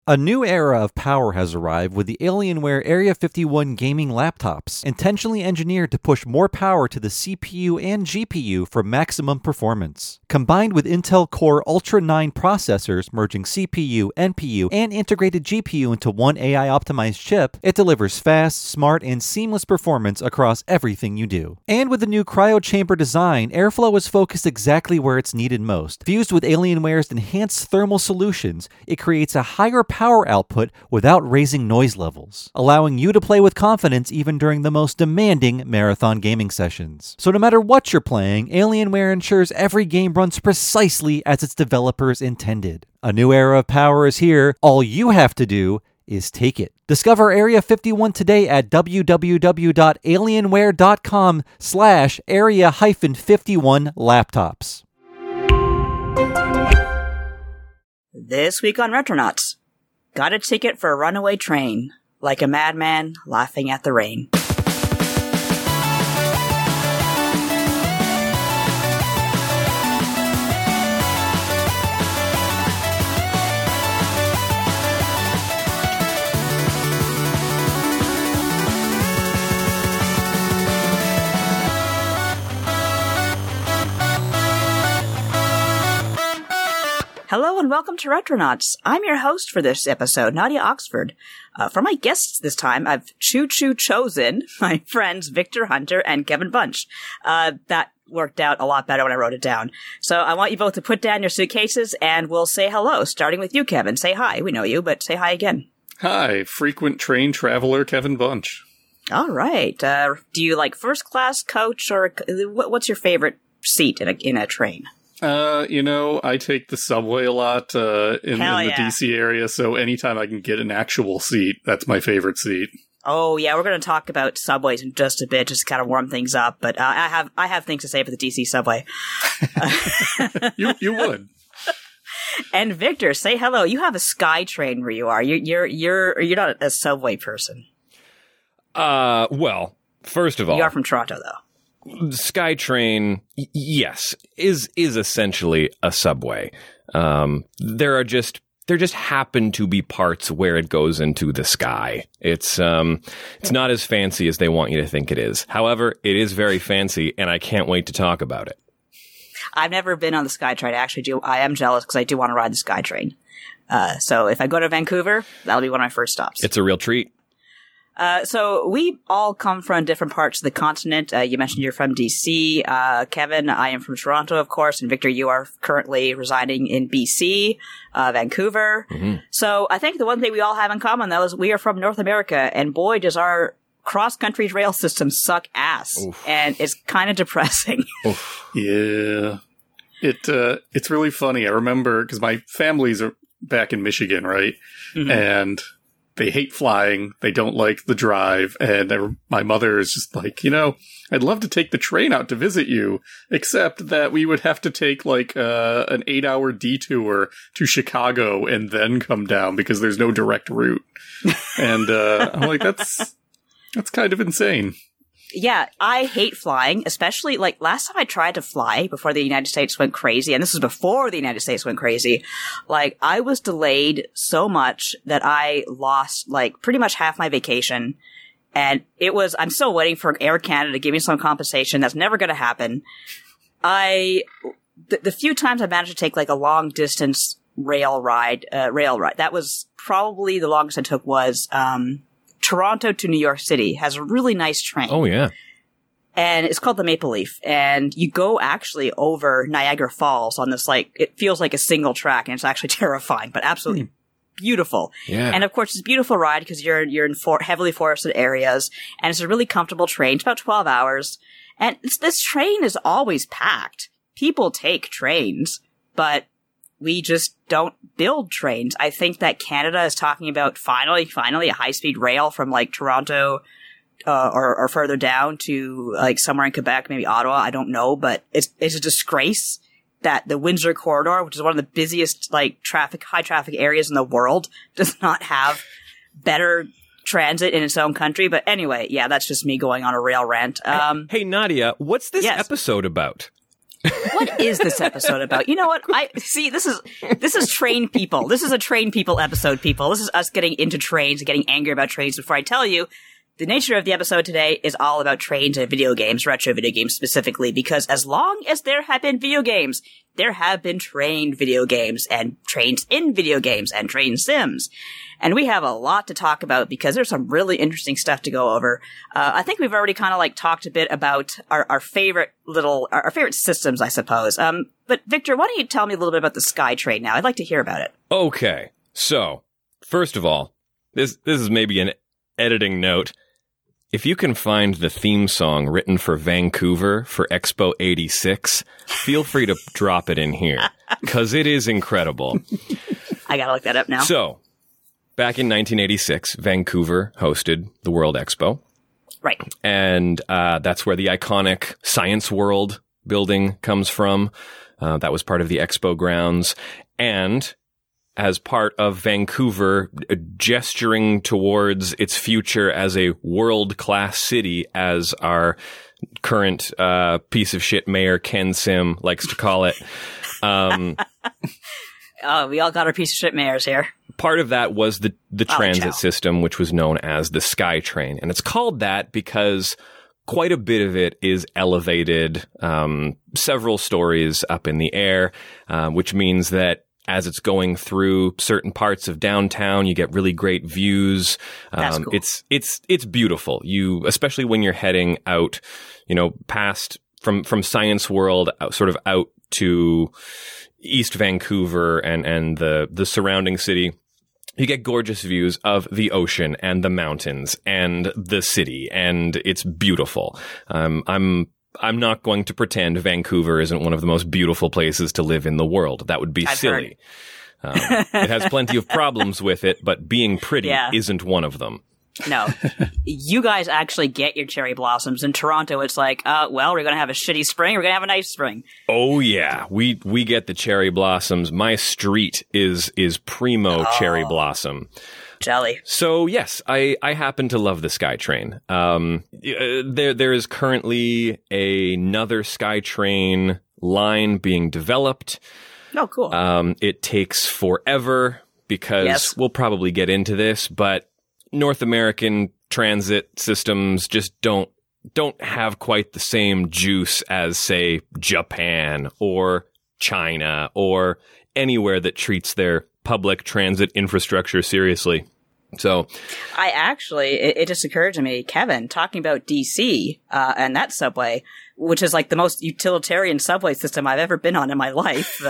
A new era of power has arrived with the Alienware Area 51 gaming laptops, intentionally engineered to push more power to the CPU and GPU for maximum performance. Combined with Intel Core Ultra 9 processors merging CPU, NPU, and integrated GPU into one AI-optimized chip, it delivers fast, smart, and seamless performance across everything you do. And with the new cryo chamber design, airflow is focused exactly where it's needed most. Fused with Alienware's enhanced thermal solutions, it creates a higher power output without raising noise levels, allowing you to play with confidence even during the most demanding marathon gaming sessions. So no matter what you're playing, Alienware ensures every game runs precisely as its developers intended. A new era of power is here. All you have to do is take it. Discover Area 51 today at www.alienware.com/area-51 laptops. This week on Retronauts, got a ticket for a runaway train, like a madman laughing at the rain. Hello and welcome to Retronauts. I'm your host for this episode, Nadia Oxford. For my guests this time, I've chosen my friends Victor Hunter and Kevin Bunch. That worked out a lot better when I wrote it down. So I want you both to put down your suitcases and we'll say hello, starting with you, Kevin. Say hi. We know you, but say hi again. Hi, frequent train traveler Kevin Bunch. All right. Do you like first class, coach, or what's your favorite seat in a train? I take the subway a lot in the DC area, so anytime I can get an actual seat, that's my favorite seat. Oh, yeah, we're going to talk about subways in just a bit, just to kind of warm things up, but I have things to say for the DC subway. You would. And Victor, say hello. You have a SkyTrain where you are. You're not a subway person. Well, first of all, you are from Toronto, though. SkyTrain, yes, is essentially a subway. There just happen to be parts where it goes into the sky. It's not as fancy as they want you to think it is. However, it is very fancy, and I can't wait to talk about it. I've never been on the SkyTrain. I am jealous because I do want to ride the SkyTrain. So if I go to Vancouver, that'll be one of my first stops. It's a real treat. So we all come from different parts of the continent. You mentioned you're from DC. Kevin, I am from Toronto, of course. And Victor, you are currently residing in BC, Vancouver. Mm-hmm. So I think the one thing we all have in common, though, is we are from North America. And boy, does our cross-country rail system suck ass. Oof. And it's kind of depressing. Yeah. It's really funny. I remember, because my families are back in Michigan, right? Mm-hmm. And they hate flying. They don't like the drive. And my mother is just like, I'd love to take the train out to visit you, except that we would have to take like an 8-hour detour to Chicago and then come down because there's no direct route. And I'm like, that's kind of insane. Yeah, I hate flying, especially, like, last time I tried to fly before the United States went crazy, and this was before the United States went crazy, like, I was delayed so much that I lost, like, pretty much half my vacation, and I'm still waiting for Air Canada to give me some compensation. That's never gonna happen. The few times I managed to take, like, a long-distance rail ride, that was probably the longest I took was, Toronto to New York City has a really nice train. Oh, yeah. And it's called the Maple Leaf. And you go actually over Niagara Falls on this, like, it feels like a single track, and it's actually terrifying, but absolutely beautiful. Yeah. And of course, it's a beautiful ride because you're in heavily forested areas, and it's a really comfortable train. It's about 12 hours. And this train is always packed. People take trains, but we just don't build trains. I think that Canada is talking about finally a high-speed rail from like Toronto or further down to like somewhere in Quebec, maybe Ottawa. I don't know, but it's a disgrace that the Windsor Corridor, which is one of the busiest like high traffic areas in the world, does not have better transit in its own country. But anyway, yeah, that's just me going on a rail rant. Hey, Nadia, what's this episode about? What is this episode about? You know what? This is train people. This is a train people episode, people. This is us getting into trains and getting angry about trains. Before I tell you, the nature of the episode today is all about trains and video games, retro video games specifically, because as long as there have been video games, there have been train video games and trains in video games and train sims. And we have a lot to talk about because there's some really interesting stuff to go over. I think we've already kind of like talked a bit about our favorite systems, I suppose. But Victor, why don't you tell me a little bit about the SkyTrain now? I'd like to hear about it. Okay. So, first of all, this is maybe an editing note. If you can find the theme song written for Vancouver for Expo 86, feel free to drop it in here, because it is incredible. I gotta look that up now. So, back in 1986, Vancouver hosted the World Expo. Right. And that's where the iconic Science World building comes from. That was part of the expo grounds. And as part of Vancouver gesturing towards its future as a world-class city, as our current piece of shit mayor Ken Sim likes to call it. Oh, we all got our piece of shit mayors here. Part of that was the transit system, which was known as the SkyTrain. And it's called that because quite a bit of it is elevated, several stories up in the air, which means that as it's going through certain parts of downtown, you get really great views. That's cool. It's beautiful. Especially when you're heading out, past from Science World, sort of out to East Vancouver and the surrounding city. You get gorgeous views of the ocean and the mountains and the city, and it's beautiful. I'm not going to pretend Vancouver isn't one of the most beautiful places to live in the world. That would be silly. It has plenty of problems with it, but being pretty isn't one of them. No. You guys actually get your cherry blossoms. In Toronto, it's like, we're going to have a shitty spring, we're going to have a nice spring. Oh, yeah. We get the cherry blossoms. My street is primo cherry blossom. Jelly. So, yes, I happen to love the SkyTrain. There is currently another SkyTrain line being developed. Oh, cool. It takes forever because we'll probably get into this, but North American transit systems just don't have quite the same juice as, say, Japan or China or anywhere that treats their public transit infrastructure seriously. So it just occurred to me, Kevin, talking about DC and that subway, which is like the most utilitarian subway system I've ever been on in my life.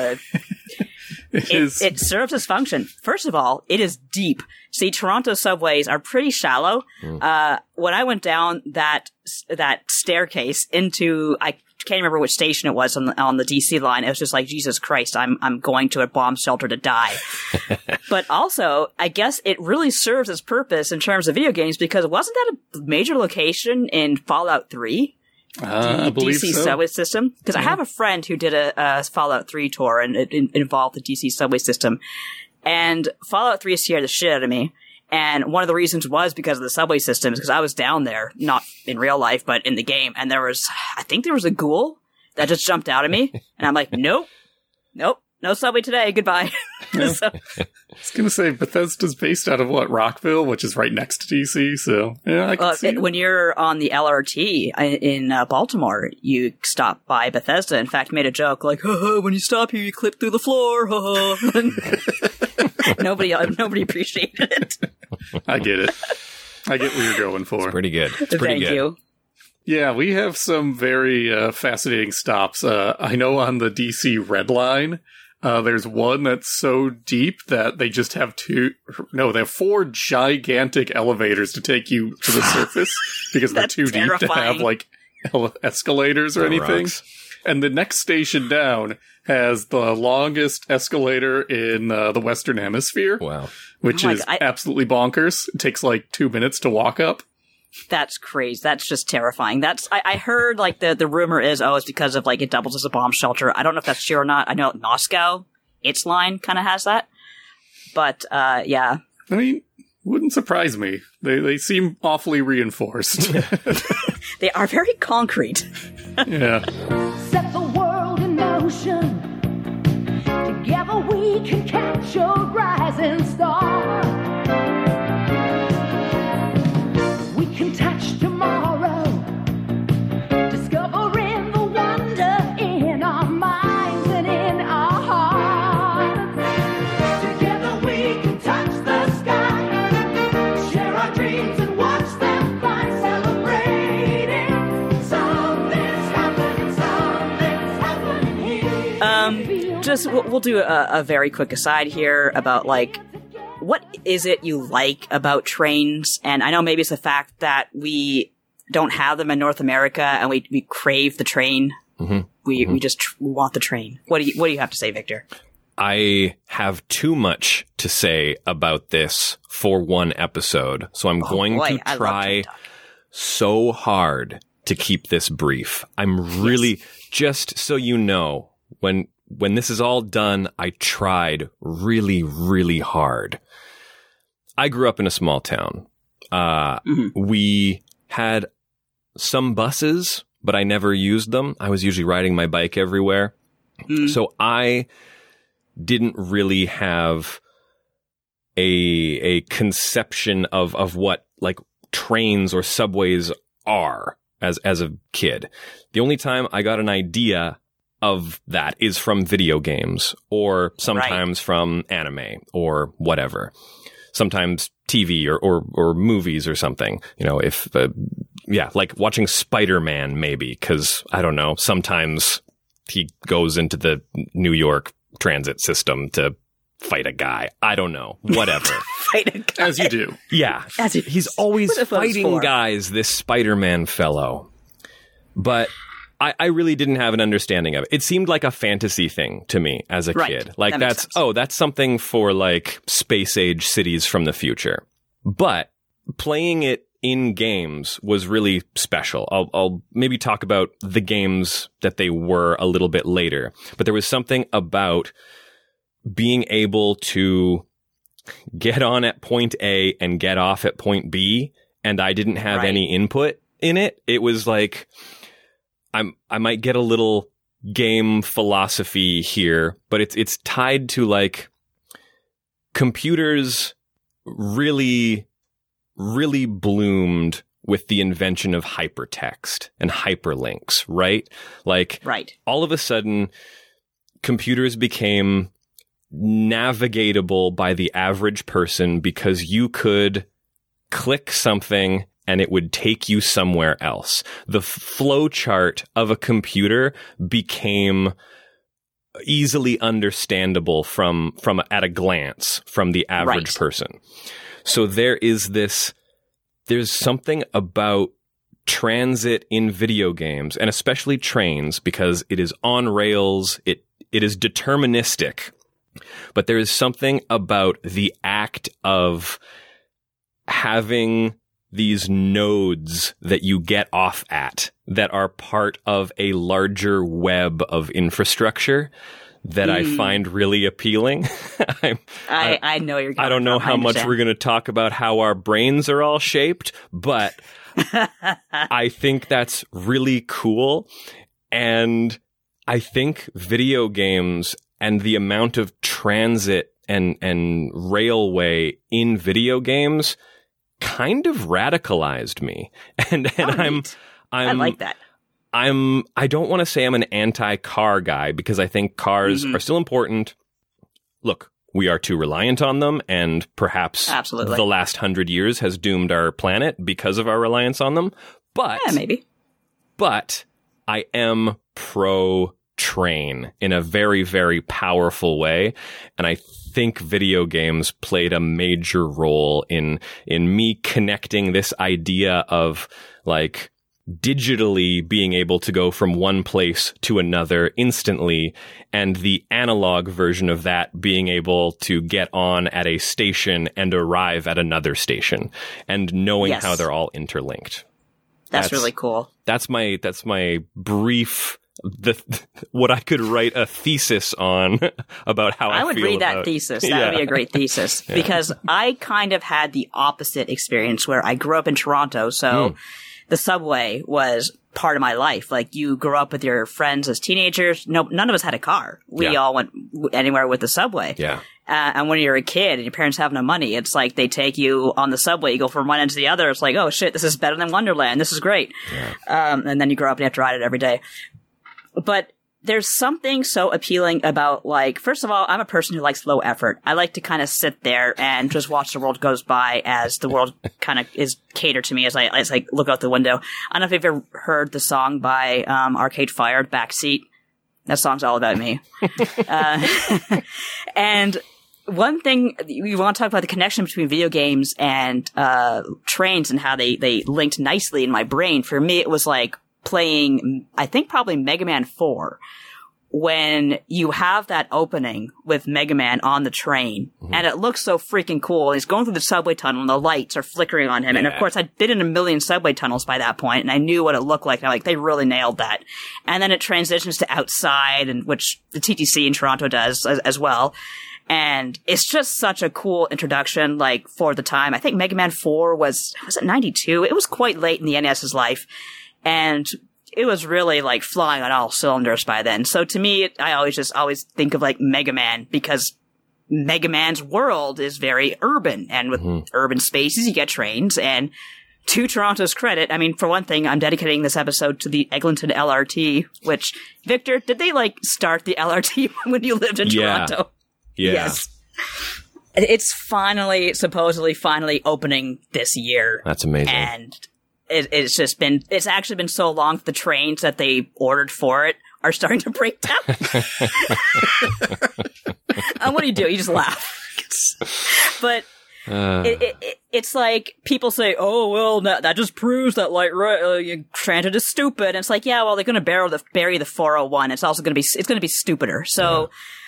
It serves its function. First of all, it is deep. See, Toronto subways are pretty shallow. When I went down that staircase into, I can't remember which station it was on the DC line, it was just like, Jesus Christ, I'm going to a bomb shelter to die. But also, I guess it really serves its purpose in terms of video games, because wasn't that a major location in Fallout 3? I believe DC so. subway system? Because I have a friend who did a Fallout 3 tour, and it involved the DC subway system. And Fallout 3 scared the shit out of me. And one of the reasons was because of the subway systems, because I was down there, not in real life, but in the game. And I think there was a ghoul that just jumped out at me. And I'm like, nope, no subway today. Goodbye. So, I was going to say, Bethesda's based out of Rockville, which is right next to DC. So, yeah, I can see it. When you're on the LRT in Baltimore, you stop by Bethesda. In fact, made a joke like, when you stop here, you clip through the floor. Nobody appreciated it. I get it. I get what you're going for. It's pretty good. Thank you. Yeah, we have some very fascinating stops. I know on the DC Red Line, there's one that's so deep that they just have they have 4 gigantic elevators to take you to the surface because they're too deep to have like escalators or anything. Rocks. And the next station down has the longest escalator in the Western Hemisphere. Wow. Which is absolutely bonkers. It takes like 2 minutes to walk up. That's crazy. That's just terrifying. I heard like the rumor is, it's because of like it doubles as a bomb shelter. I don't know if that's true or not. I know Moscow, its line kind of has that. But, yeah. I mean, wouldn't surprise me. They seem awfully reinforced. They are very concrete. Yeah. Set the world in we can catch a rising star. We can touch tomorrow, discovering the wonder in our minds and in our hearts. Together we can touch the sky, share our dreams and watch them fly, celebrating something's happening here. We'll do a very quick aside here about, like, what is it you like about trains? And I know maybe it's the fact that we don't have them in North America and we crave the train. Mm-hmm. We just want the train. What do you have to say, Victor? I have too much to say about this for one episode, so I'm going to try so hard to keep this brief. I'm really, just so you know, when this is all done, I tried really, really hard. I grew up in a small town. We had some buses, but I never used them. I was usually riding my bike everywhere. So I didn't really have a conception of what, like, trains or subways are as a kid. The only time I got an idea of that is from video games, or sometimes from anime or whatever. Sometimes TV or movies or something. You know, if like watching Spider-Man maybe, because I don't know, sometimes he goes into the New York transit system to fight a guy. I don't know. Whatever. Fight a guy. As you do. Yeah. He's always fighting guys, this Spider-Man fellow. But I really didn't have an understanding of it. It seemed like a fantasy thing to me as a kid. Like that's something for, like, space age cities from the future. But playing it in games was really special. I'll maybe talk about the games that they were a little bit later. But there was something about being able to get on at point A and get off at point B, and I didn't have any input in it. It was like, I might get a little game philosophy here, but it's tied to, like, computers really, really bloomed with the invention of hypertext and hyperlinks, right? Like, all of a sudden, computers became navigatable by the average person because you could click something and it would take you somewhere else. The flow chart of a computer became easily understandable from at a glance from the average person. So there's something about transit in video games, and especially trains, because it is on rails, it is deterministic. But there is something about the act of having these nodes that you get off at that are part of a larger web of infrastructure that I find really appealing. I know you're going I don't know how much we're going to talk about how our brains are all shaped, but I think that's really cool. And I think video games and the amount of transit and railway in video games kind of radicalized me. And I like that. I don't want to say I'm an anti-car guy, because I think cars are still important. Look, we are too reliant on them, and perhaps the last 100 years has doomed our planet because of our reliance on them. But maybe. But I am pro train in a very, very powerful way, and I think video games played a major role in me connecting this idea of, like, digitally being able to go from one place to another instantly, and the analog version of that being able to get on at a station and arrive at another station, and knowing how they're all interlinked. That's really cool. That's my brief, what I could write a thesis on about how I would feel read about. that thesis. That would be a great thesis, because I kind of had the opposite experience where I grew up in Toronto. So the subway was part of my life. Like, you grew up with your friends as teenagers. No, none of us had a car. We all went anywhere with the subway. Yeah. And when you're a kid and your parents have no money, it's like they take you on the subway. You go from one end to the other. It's like, oh shit, this is better than Wonderland. This is great. Yeah. And then you grow up and you have to ride it every day. But there's something so appealing about, like, first of all, I'm a person who likes low effort. I like to kind of sit there and just watch the world goes by as the world kind of is catered to me as I look out the window. I don't know if you've ever heard the song by Arcade Fire, Backseat. That song's all about me. And one thing, you want to talk about the connection between video games and trains and how they linked nicely in my brain. For me, it was like playing, I think probably Mega Man 4, when you have that opening with Mega Man on the train, and it looks so freaking cool. He's going through the subway tunnel and the lights are flickering on him. And of course, I'd been in a million subway tunnels by that point, and I knew what it looked like. And I'm like, they really nailed that. And then it transitions to outside, and which the TTC in Toronto does as well. And it's just such a cool introduction, like, for the time. I think Mega Man 4 was it 92? It was quite late in the NES's life. And it was really, like, flying on all cylinders by then. So to me, I always think of, like, Mega Man, because Mega Man's world is very urban. And with urban spaces, you get trains. And to Toronto's credit, I mean, for one thing, I'm dedicating this episode to the Eglinton LRT, which, Victor, did they, like, start the LRT when you lived in Toronto? Yeah. Yes. It's supposedly finally opening this year. That's amazing. And it's actually been so long that the trains that they ordered for it are starting to break down. And what do? You just laugh. But it's like people say, oh, well, that just proves that, like, transit is stupid. And it's like, yeah, well, they're going to bury the 401. It's also going to be stupider. So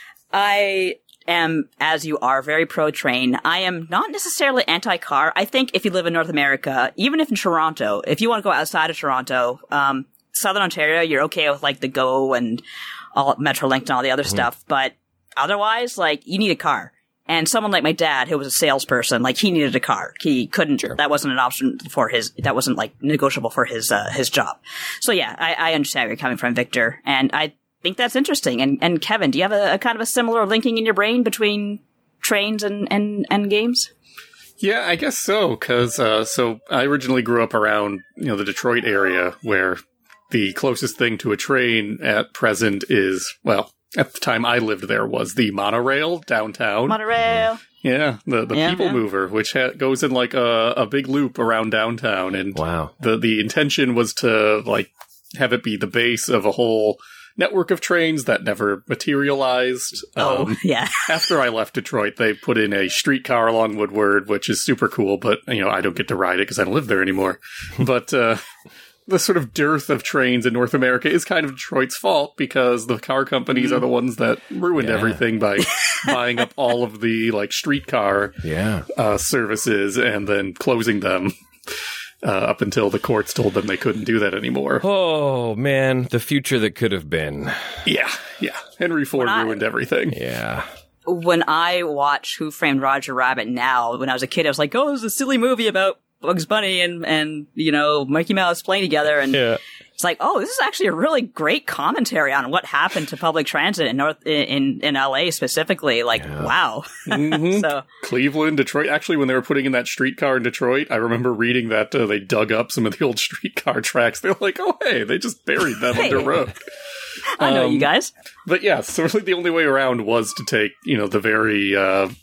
I am, as you are, very pro-train. I am not necessarily anti-car. I think if you live in North America, even if in Toronto, if you want to go outside of Toronto, Southern Ontario, you're okay with, like, the GO and all Metrolink and all the other stuff. But otherwise, like, you need a car. And someone like my dad, who was a salesperson, like, he needed a car. He couldn't, that wasn't an option that wasn't, like, negotiable for his job. So yeah, I understand where you're coming from, Victor. And I think that's interesting. And Kevin, do you have a kind of a similar linking in your brain between trains and games? Yeah, I guess so. Cause, so I originally grew up around, the Detroit area, where the closest thing to a train at present is, well, at the time I lived there, was the monorail downtown. Monorail. Yeah, the People Mover, which goes in, like, a big loop around downtown. And wow. The intention was to, like, have it be the base of a whole network of trains that never materialized. Yeah. After I left Detroit, they put in a streetcar along Woodward, which is super cool, but, I don't get to ride it because I don't live there anymore. But the sort of dearth of trains in North America is kind of Detroit's fault, because the car companies are the ones that ruined everything by buying up all of the, like, streetcar services and then closing them. Up until the courts told them they couldn't do that anymore. Oh, man, the future that could have been. Yeah. Henry Ford ruined everything. Yeah. When I watch Who Framed Roger Rabbit now, when I was a kid, I was like, oh, this is a silly movie about Bugs Bunny and Mickey Mouse playing together. And it's like, oh, this is actually a really great commentary on what happened to public transit in LA specifically. Like, wow. Mm-hmm. So Cleveland, Detroit. Actually, when they were putting in that streetcar in Detroit, I remember reading that they dug up some of the old streetcar tracks. They're like, oh, hey, they just buried them under road. I know you guys. But yeah, so really the only way around was to take, the very...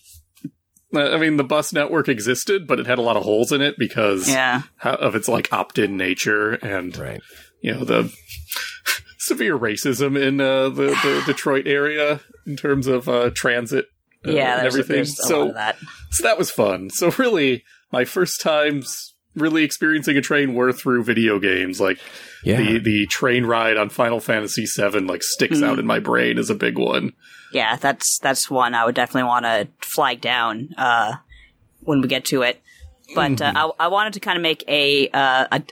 the bus network existed, but it had a lot of holes in it because of its, like, opt-in nature and, the severe racism in the Detroit area in terms of transit and everything. There's a lot of that. So that was fun. So really, my first times really experiencing a train were through video games. Like, the train ride on Final Fantasy VII, like, sticks out in my brain as a big one. Yeah, that's one I would definitely want to flag down when we get to it. But I wanted to kind of make a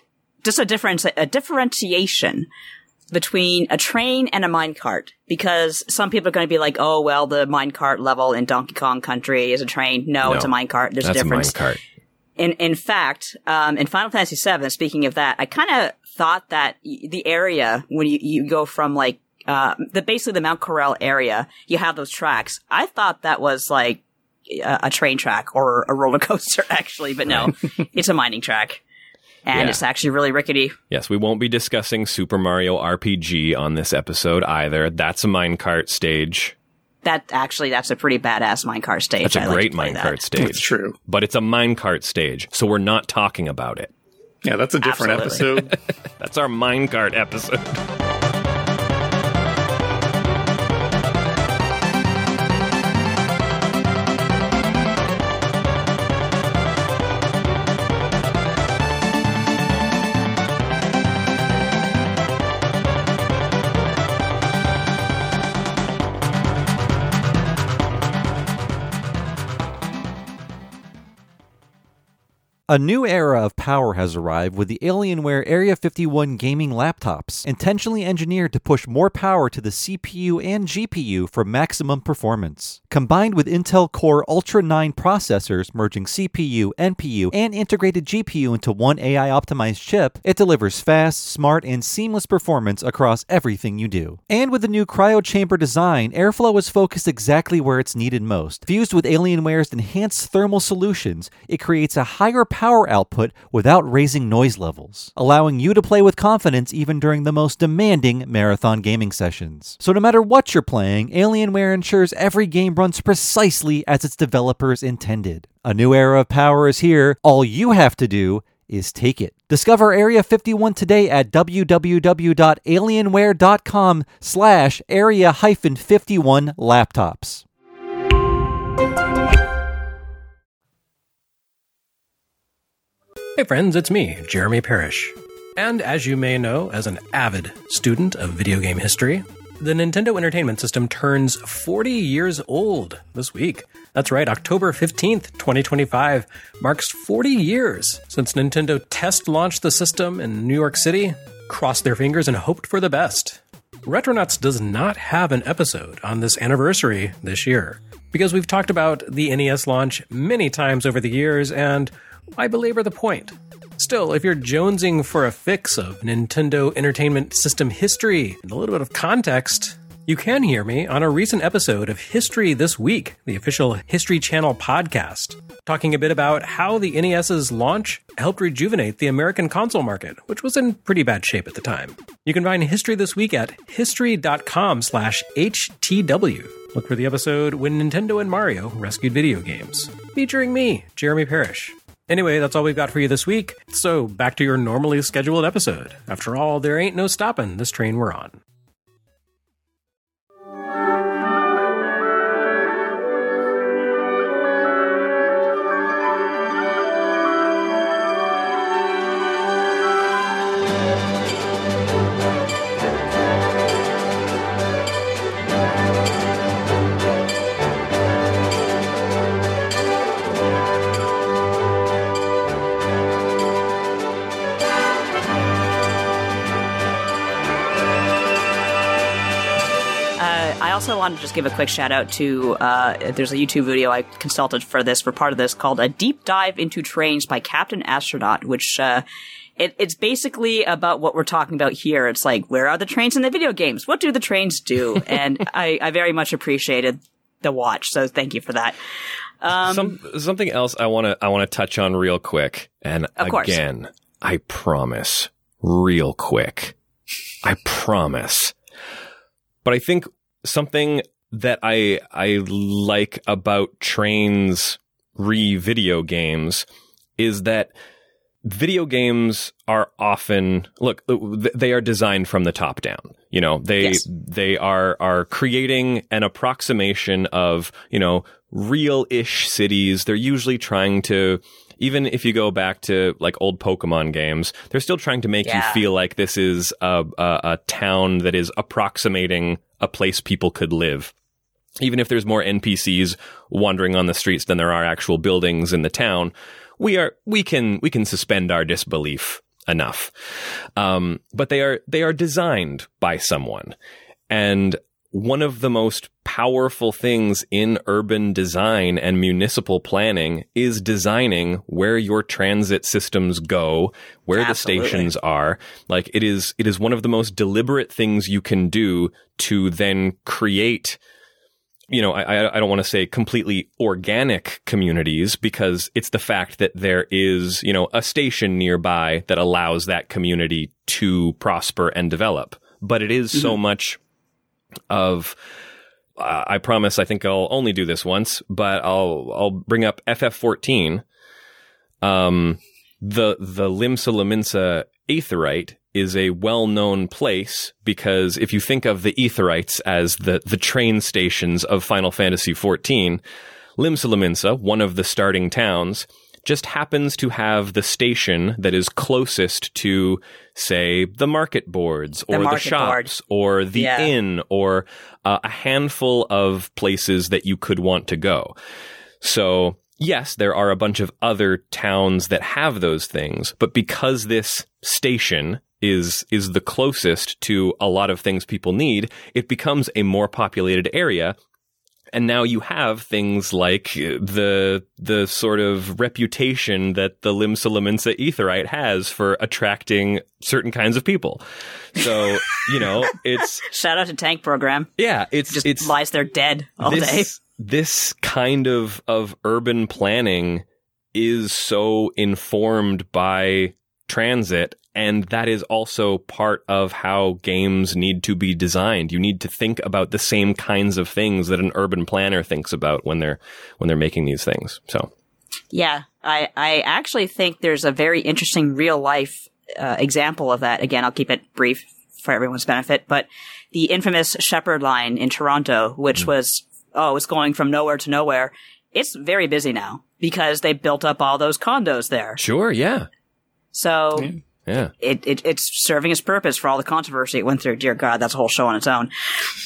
differentiation between a train and a minecart, because some people are going to be like, oh, well, the minecart level in Donkey Kong Country is a train. No, it's a minecart. There's a difference. A minecart. In fact, in Final Fantasy VII, speaking of that, I kind of thought that the area when you go from like basically the Mount Corel area, you have those tracks. I thought that was like a train track or a roller coaster, actually, but no, it's a mining track. And it's actually really rickety. Yes, we won't be discussing Super Mario RPG on this episode either. That's a minecart stage. That's a pretty badass minecart stage. That's a great minecart stage. That's true. But it's a minecart stage, so we're not talking about it. Yeah, that's a different episode. That's our minecart episode. A new era of power has arrived with the Alienware Area 51 gaming laptops, intentionally engineered to push more power to the CPU and GPU for maximum performance. Combined with Intel Core Ultra 9 processors merging CPU, NPU, and integrated GPU into one AI-optimized chip, it delivers fast, smart, and seamless performance across everything you do. And with the new cryo chamber design, airflow is focused exactly where it's needed most. Fused with Alienware's enhanced thermal solutions, it creates a higher power output without raising noise levels, allowing you to play with confidence even during the most demanding marathon gaming sessions. So no matter what you're playing, Alienware ensures every game runs precisely as its developers intended. A new era of power is here. All you have to do is take it. Discover Area 51 today at www.alienware.com/area-51 laptops. Hey friends, it's me, Jeremy Parrish. And as you may know, as an avid student of video game history, the Nintendo Entertainment System turns 40 years old this week. That's right, October 15th, 2025 marks 40 years since Nintendo test launched the system in New York City, crossed their fingers and hoped for the best. Retronauts does not have an episode on this anniversary this year, because we've talked about the NES launch many times over the years, and why belabor the point? Still, if you're jonesing for a fix of Nintendo Entertainment System history and a little bit of context, you can hear me on a recent episode of History This Week, the official History Channel podcast, talking a bit about how the NES's launch helped rejuvenate the American console market, which was in pretty bad shape at the time. You can find History This Week at history.com/HTW. Look for the episode When Nintendo and Mario Rescued Video Games, featuring me, Jeremy Parrish. Anyway, that's all we've got for you this week, so back to your normally scheduled episode. After all, there ain't no stopping this train we're on. I also wanted to just give a quick shout out to, there's a YouTube video I consulted for part of this called A Deep Dive into Trains by Captain Astronaut, which, it's basically about what we're talking about here. It's like, where are the trains in the video games? What do the trains do? And I very much appreciated the watch, so thank you for that. Something else I want to touch on real quick, and again, I promise, real quick, I promise. But I think something that I like about Trains re-video games is that video games are often, they are designed from the top down. You know, they are creating an approximation of, real-ish cities. They're usually trying to, even if you go back to like old Pokemon games, they're still trying to make you feel like this is a town that is approximating a place people could live. Even if there's more NPCs wandering on the streets than there are actual buildings in the town, we can suspend our disbelief enough. But they are designed by someone. And one of the most powerful things in urban design and municipal planning is designing where your transit systems go, where the stations are. Like it is one of the most deliberate things you can do to then create, you know, I don't want to say completely organic communities, because it's the fact that there is, you know, a station nearby that allows that community to prosper and develop. But it is so much of, I promise, I think I'll only do this once, but I'll bring up FF14. The Limsa Lominsa Aetheryte is a well-known place, because if you think of the Aetherites as the train stations of Final Fantasy XIV, Limsa Lominsa, one of the starting towns, just happens to have the station that is closest to, say, the market boards or the shops or the inn or a handful of places that you could want to go. So, yes, there are a bunch of other towns that have those things, but because this station is the closest to a lot of things people need, it becomes a more populated area. And now you have things like the sort of reputation that the Limsa Lominsa Aetheryte has for attracting certain kinds of people. So, you know, it's... Shout out to Tank Program. Yeah, It's lies there dead all day. This kind of urban planning is so informed by transit, and that is also part of how games need to be designed. You need to think about the same kinds of things that an urban planner thinks about when they're making these things. So, yeah, I actually think there's a very interesting real life example of that. Again, I'll keep it brief for everyone's benefit, but the infamous Shepherd line in Toronto, which was going from nowhere to nowhere. It's very busy now because they built up all those condos there. Sure, yeah. So yeah. It's serving its purpose for all the controversy it went through. Dear God, that's a whole show on its own.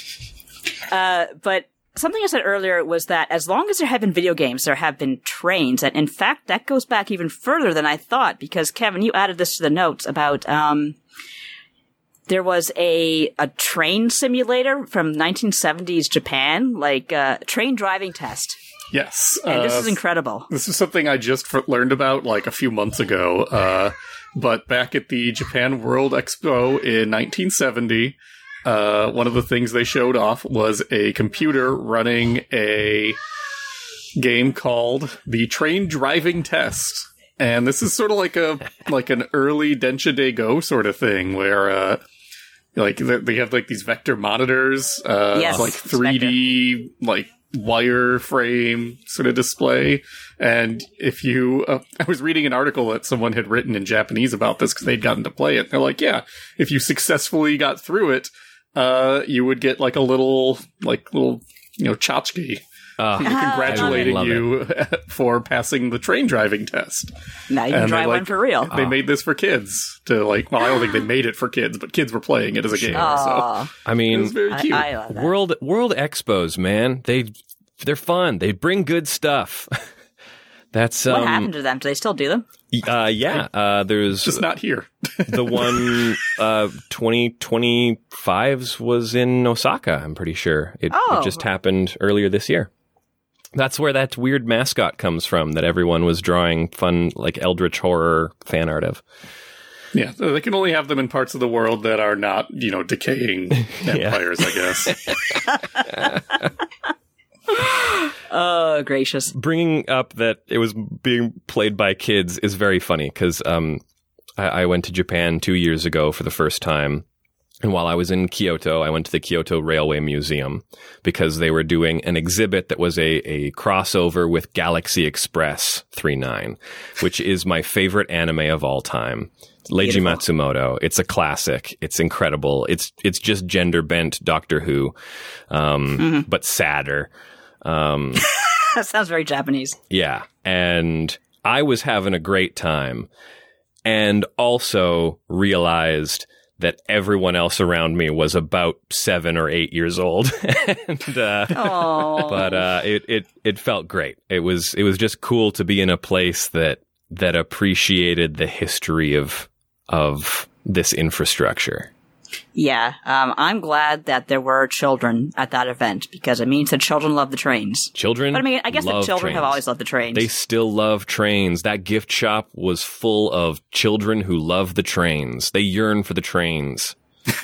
But something I said earlier was that as long as there have been video games, there have been trains. And in fact, that goes back even further than I thought, because Kevin, you added this to the notes about there was a train simulator from 1970s Japan, like a train driving test. Yes. And this is incredible. This is something I just learned about like a few months ago. But back at the Japan World Expo in 1970, one of the things they showed off was a computer running a game called the Train Driving Test. And this is sort of like an early Densha de Go sort of thing where like they have like these vector monitors, yes, like 3D like wireframe sort of display. And if you, I was reading an article that someone had written in Japanese about this because they'd gotten to play it. They're like, yeah, if you successfully got through it, you would get like a little, tchotchke. Congratulating you for passing the train driving test. Now you can drive one for real. They made this for kids to I don't think they made it for kids, but kids were playing it as a game. So I mean, it was very cute. I love that. World Expos, man, they're fun. They bring good stuff. That's what happened to them? Do they still do them? Yeah. There's just not here. The one 2025's was in Osaka. I'm pretty sure it just happened earlier this year. That's where that weird mascot comes from that everyone was drawing fun, like Eldritch Horror fan art of. Yeah, they can only have them in parts of the world that are not, decaying empires, I guess. Oh, gracious. Bringing up that it was being played by kids is very funny because I went to Japan 2 years ago for the first time. And while I was in Kyoto, I went to the Kyoto Railway Museum because they were doing an exhibit that was a crossover with Galaxy Express 39, which is my favorite anime of all time. Leiji Matsumoto. It's a classic. It's incredible. It's just gender bent Doctor Who, but sadder. That sounds very Japanese. Yeah. And I was having a great time and also realized that everyone else around me was about 7 or 8 years old. But it felt great. It was just cool to be in a place that appreciated the history of this infrastructure. Yeah, I'm glad that there were children at that event because it means that children love the trains. Children, But I mean, I guess the love children have trains. always loved the trains. They still love trains. That gift shop was full of children who love the trains. They yearn for the trains.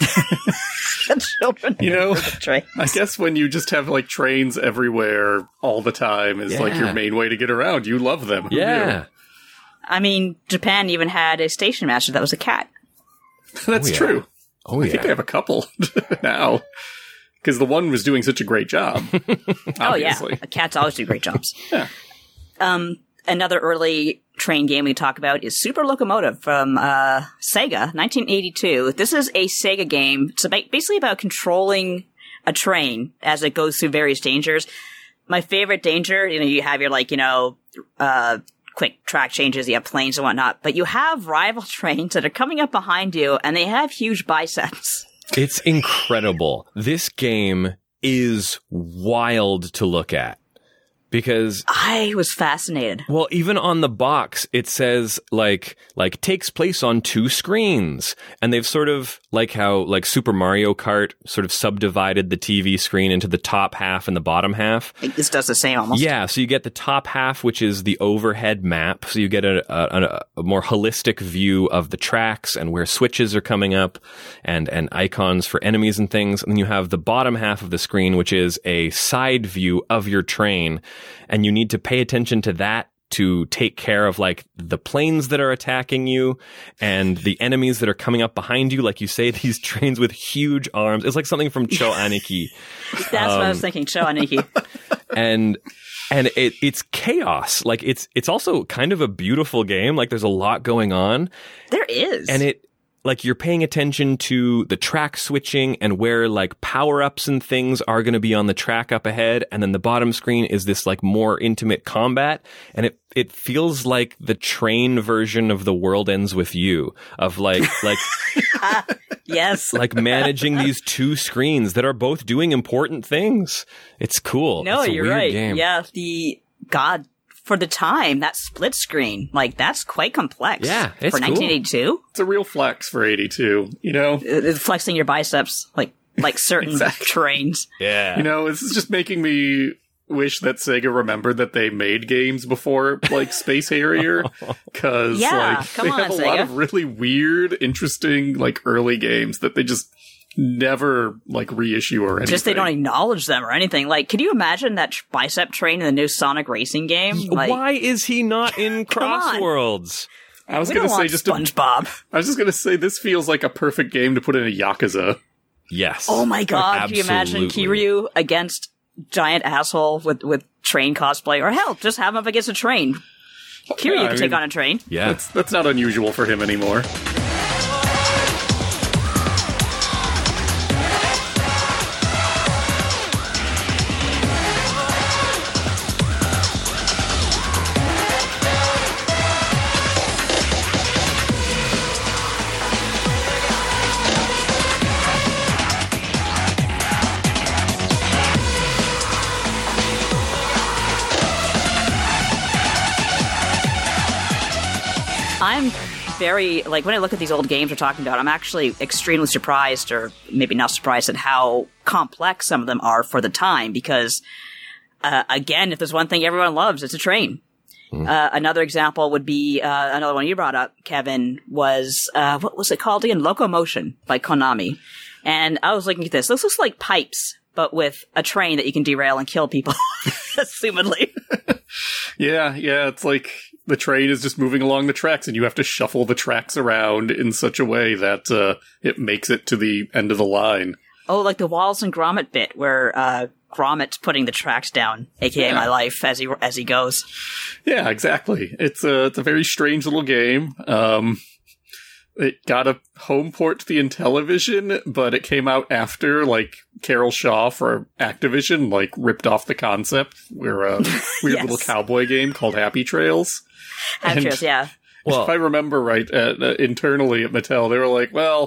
The children You know, love the trains. I guess when you just have like trains everywhere all the time is like Yeah. your main way to get around. You love them. Who Yeah. I mean, Japan even had a station master that was a cat. knew? That's Oh, yeah. true. Oh, I think they have a couple now because the one was doing such a great job. Oh yeah, Obviously. cats always do great jobs. Yeah. Another early train game we talk about is Super Locomotive from Sega, 1982. This is a Sega game. It's basically about controlling a train as it goes through various dangers. My favorite danger, you have your quick track changes, you have planes and whatnot, but you have rival trains that are coming up behind you and they have huge biceps. It's incredible. This game is wild to look at because I was fascinated. well, even on the box, it says like takes place on 2 screens. And they've sort of like how like Super Mario Kart sort of subdivided the TV screen into the top half and the bottom half. This does the same almost. Yeah, so you get the top half, which is the overhead map. So you get a more holistic view of the tracks and where switches are coming up and icons for enemies and things. And then you have the bottom half of the screen, which is a side view of your train. And you need to pay attention to that to take care of like the planes that are attacking you and the enemies that are coming up behind you. Like you say, these trains with huge arms. It's like something from Cho Aniki. That's what I was thinking, Cho Aniki. and it's chaos. Like it's also kind of a beautiful game. Like there's a lot going on, There is. and it like you're paying attention to the track switching and where like power ups and things are going to be on the track up ahead, and then the bottom screen is this like more intimate combat, and it feels like the train version of The World Ends With You of like Yes. like managing these 2 screens that are both doing important things. It's cool. No, It's a you're weird right. game. Yeah, for the time, that split screen, like, that's quite complex. Yeah, it's For cool. 1982, It's a real flex for 82, you know? flexing your biceps, like certain Exactly. trains. Yeah. You know, this is just making me wish that Sega remembered that they made games before, like, Space Harrier, because, Yeah, like, come they on, have a lot Sega. of really weird, interesting, like, early games that they just never, like, reissue or anything. Just they don't acknowledge them or anything. Like, could you imagine that bicep train in the new Sonic Racing game? Like, Why is he not in Come on. Crossworlds? I was we going don't to say want just SpongeBob. I was just going to say this feels like a perfect game to put in a Yakuza. Yes. Oh my god, can you imagine Absolutely. Kiryu against giant asshole with train cosplay? Or hell, just have him up against a train. Kiryu Yeah, I can take mean- on a train. Yeah. That's not unusual for him anymore. I'm very, like, when I look at these old games we're talking about, I'm actually extremely surprised, or maybe not surprised, at how complex some of them are for the time, because, again, if there's one thing everyone loves, it's a train. Another example would be, another one you brought up, Kevin, was, what was it called again? Locomotion by Konami. And I was looking at this. This looks like pipes, but with a train that you can derail and kill people, assumedly. Yeah, it's like the train is just moving along the tracks and you have to shuffle the tracks around in such a way that it makes it to the end of the line. Oh, like the Wallace and Gromit bit where Gromit's putting the tracks down, aka Yeah. my life, as he goes. Yeah, exactly. It's a very strange little game. It got a home port to the Intellivision, but it came out after, like, Carol Shaw for Activision, like, ripped off the concept. We're a weird Yes. little cowboy game called Happy Trails. Actress, yeah. If I remember right, internally at Mattel, they were like, well,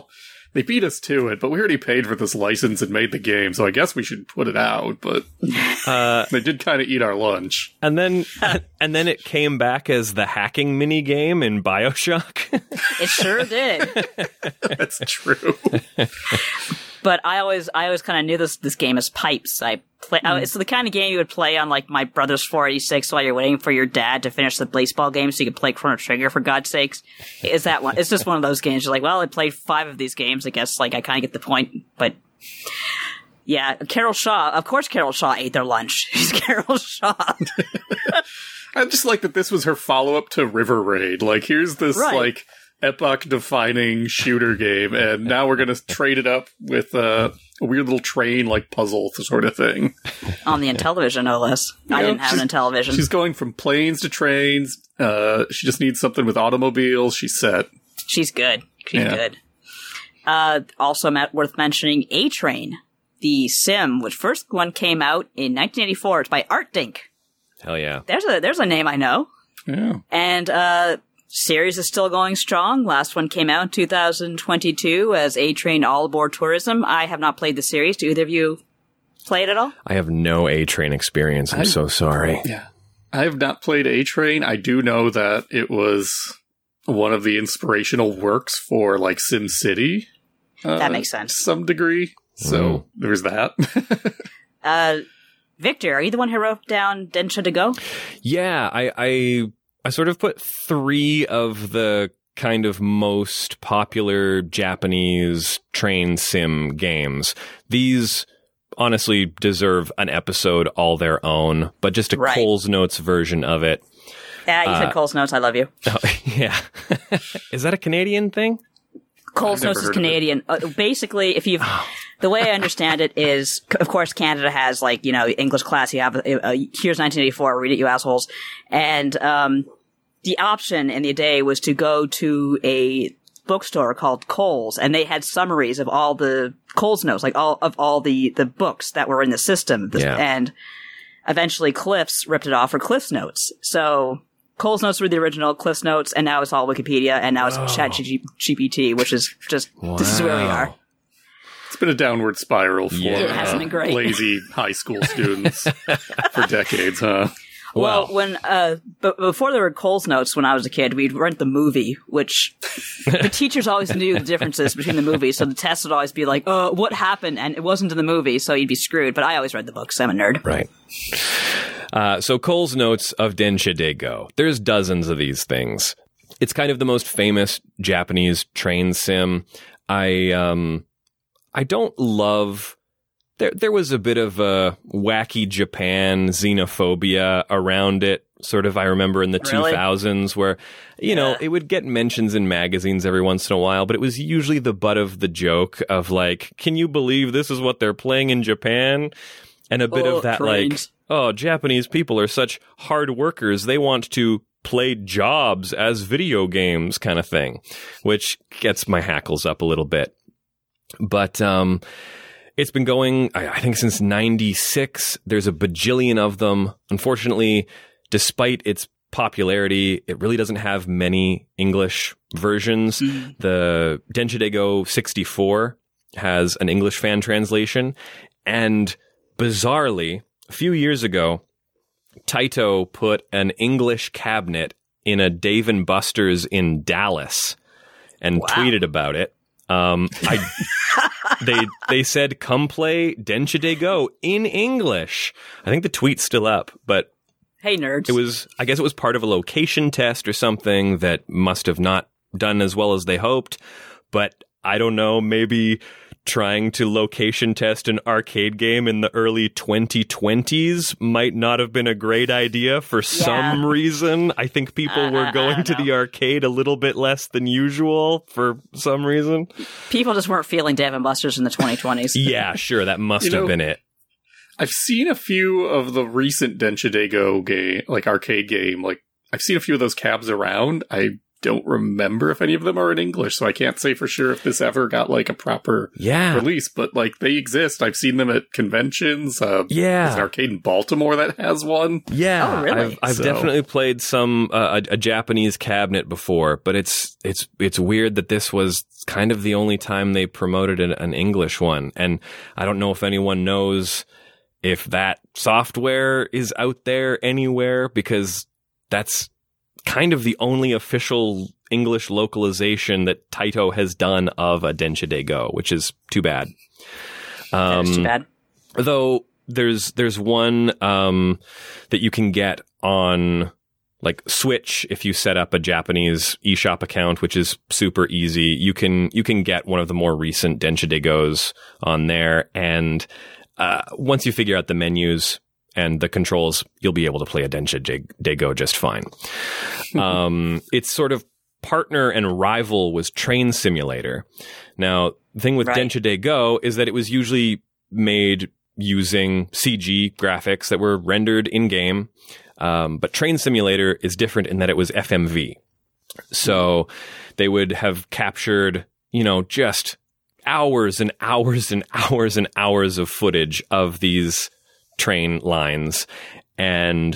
they beat us to it, but we already paid for this license and made the game, so I guess we should put it out. But they did kind of eat our lunch. And then it came back as the hacking mini game in BioShock. It sure did. That's true. But I always kind of knew this game as pipes. It's the kind of game you would play on like my brother's 486 while you're waiting for your dad to finish the baseball game so you could play Chrono Trigger, for God's sakes. Is that one? It's just one of those games. You're like, well, I played 5 of these games. I guess like I kind of get the point. But yeah, Carol Shaw. Of course, Carol Shaw ate their lunch. She's Carol Shaw. I just like that this was her follow-up to River Raid. Like, here's this, like, epoch-defining shooter game, and now we're going to trade it up with a weird little train, like, puzzle sort of thing. On the Intellivision, no less. I didn't have an Intellivision. She's going from planes to trains. She just needs something with automobiles. She's set. She's good. She's good. Also worth mentioning, A-Train, the sim, which first one came out in 1984. It's by ArtDink. Hell yeah. There's a name I know. Yeah. And series is still going strong. Last one came out in 2022 as A-Train All Aboard Tourism. I have not played the series. Do either of you play it at all? I have no A-Train experience. I'm so sorry. Yeah. I have not played A-Train. I do know that it was one of the inspirational works for, like, SimCity. That makes sense. To some degree. So there's that. Victor, are you the one who wrote down Densha to Go? Yeah, I sort of put 3 of the kind of most popular Japanese train sim games. These honestly deserve an episode all their own, but just a Cole's Notes version of it. Yeah, you said Cole's Notes. I love you. Oh, yeah. Is that a Canadian thing? Cole's Notes is Canadian. Basically, the way I understand it is, of course, Canada has, like, you know, English class. You have, here's 1984, read it, you assholes. And, the option in the day was to go to a bookstore called Cole's, and they had summaries of all the Cole's Notes, like all the books that were in the system. And eventually Cliffs ripped it off for Cliff's Notes. So, Cole's Notes were the original Cliff's Notes, and now it's all Wikipedia, and now it's ChatGPT, which is just, this is where we are. It's been a downward spiral for It hasn't been great. Lazy high school students for decades, huh? Well, when before there were Cole's Notes, when I was a kid, we'd rent the movie, which the teachers always knew the differences between the movies, so the test would always be like, what happened? And it wasn't in the movie, so you'd be screwed. But I always read the books. I'm a nerd. Right. So Cole's Notes of Densha de Go. There's dozens of these things. It's kind of the most famous Japanese train sim. I don't love... There was a bit of a wacky Japan xenophobia around it, sort of, I remember in the 2000s, where, you know, it would get mentions in magazines every once in a while, but it was usually the butt of the joke of, like, can you believe this is what they're playing in Japan? And a bit of that, trains. Like, Japanese people are such hard workers, they want to play jobs as video games kind of thing, which gets my hackles up a little bit. But, it's been going, I think, since 96. There's a bajillion of them. Unfortunately, despite its popularity, it really doesn't have many English versions. The Densha de Go 64 has an English fan translation. And bizarrely, a few years ago, Taito put an English cabinet in a Dave & Buster's in Dallas and tweeted about it. They said, come play Densha de Go in English. I think the tweet's still up, but hey, nerds. I guess it was part of a location test or something that must have not done as well as they hoped. But I don't know, maybe trying to location test an arcade game in the early 2020s might not have been a great idea for some reason. I think people were going to the arcade a little bit less than usual for some reason. People just weren't feeling Dave & Buster's in the 2020s. Yeah, sure. That must have been it. I've seen a few of the recent Densha de Go game, like arcade game. Like, I've seen a few of those cabs around. I don't remember if any of them are in English, so I can't say for sure if this ever got like a proper Yeah. release, but like they exist. I've seen them at conventions. There's Yeah. an arcade in Baltimore that has one. Yeah. Oh, really? I've So- definitely played some a Japanese cabinet before, but it's weird that this was kind of the only time they promoted an English one. And I don't know if anyone knows if that software is out there anywhere, because that's kind of the only official English localization that Taito has done of a Densha De Go, which is too bad. That's too bad. Though there's one that you can get on like Switch if you set up a Japanese eShop account, which is super easy. You can get one of the more recent Densha De Gos on there, and once you figure out the menus and the controls, you'll be able to play a Densha De Go just fine. Its sort of partner and rival was Train Simulator. Now, the thing with Right. Densha De Go is that it was usually made using CG graphics that were rendered in-game. But Train Simulator is different in that it was FMV. So they would have captured, just hours and hours and hours and hours of footage of these train lines. And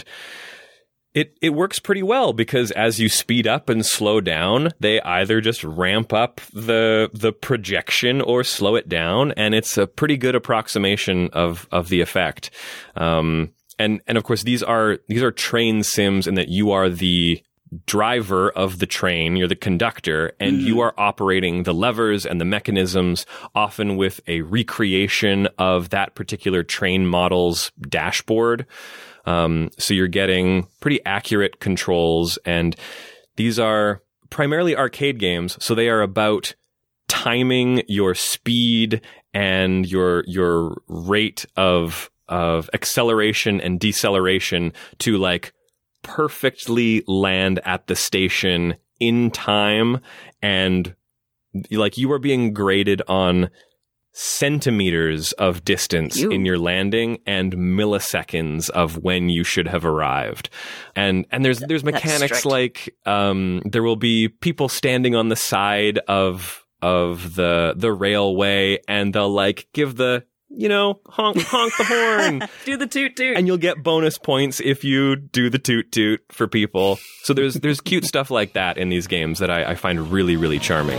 it works pretty well because as you speed up and slow down, they either just ramp up the projection or slow it down. And it's a pretty good approximation of the effect. And of course, these are train sims in that you are the driver of the train, you're the conductor, and you are operating the levers and the mechanisms, often with a recreation of that particular train model's dashboard. So you're getting pretty accurate controls, and these are primarily arcade games, so they are about timing your speed and your rate of acceleration and deceleration to like perfectly land at the station in time, and like you are being graded on centimeters of distance in your landing and milliseconds of when you should have arrived. And there's mechanics strict. like there will be people standing on the side of the railway, and they'll like give the honk the horn. Do the toot toot. And you'll get bonus points if you do the toot toot for people. So there's cute stuff like that in these games that I find really, really charming.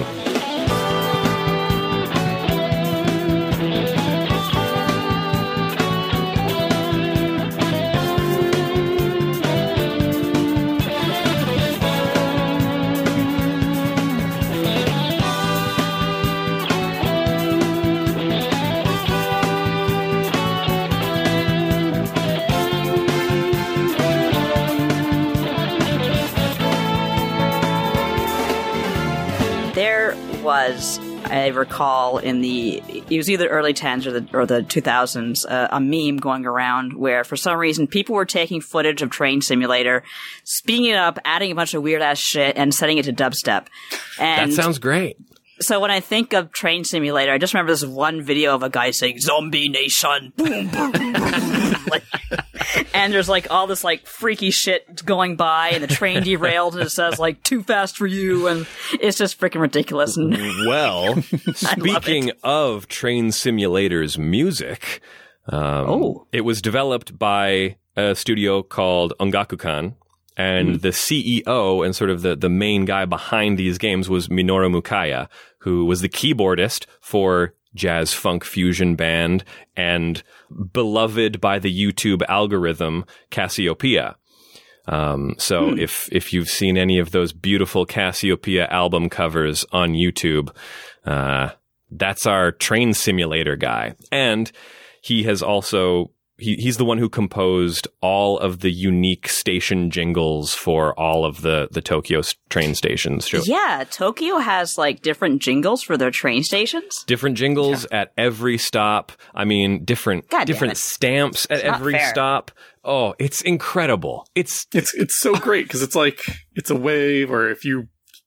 There was, I recall, it was either early 10s or the 2000s, a meme going around where for some reason people were taking footage of Train Simulator, speeding it up, adding a bunch of weird ass shit, and setting it to dubstep. And That sounds great. so when I think of Train Simulator, I just remember this one video of a guy saying "Zombie Nation," boom, boom, boom, boom. And there's like all this like freaky shit going by, and the train derailed, and it says like "too fast for you," and it's just freaking ridiculous. And Well, speaking of Train Simulator's music, it was developed by a studio called Ongakukan, and the CEO and sort of the main guy behind these games was Minoru Mukaya, who was the keyboardist for jazz funk fusion band and beloved by the YouTube algorithm Cassiopeia. So if you've seen any of those beautiful Cassiopeia album covers on YouTube, that's our Train Simulator guy. And he has also he's the one who composed all of the unique station jingles for all of the Tokyo train stations. yeah, Tokyo has like different jingles for their train stations. Different jingles at every stop. I mean, different God damn it. stamps at not every fair. stop. Oh, it's incredible. It's It's so great because it's like it's a way where if you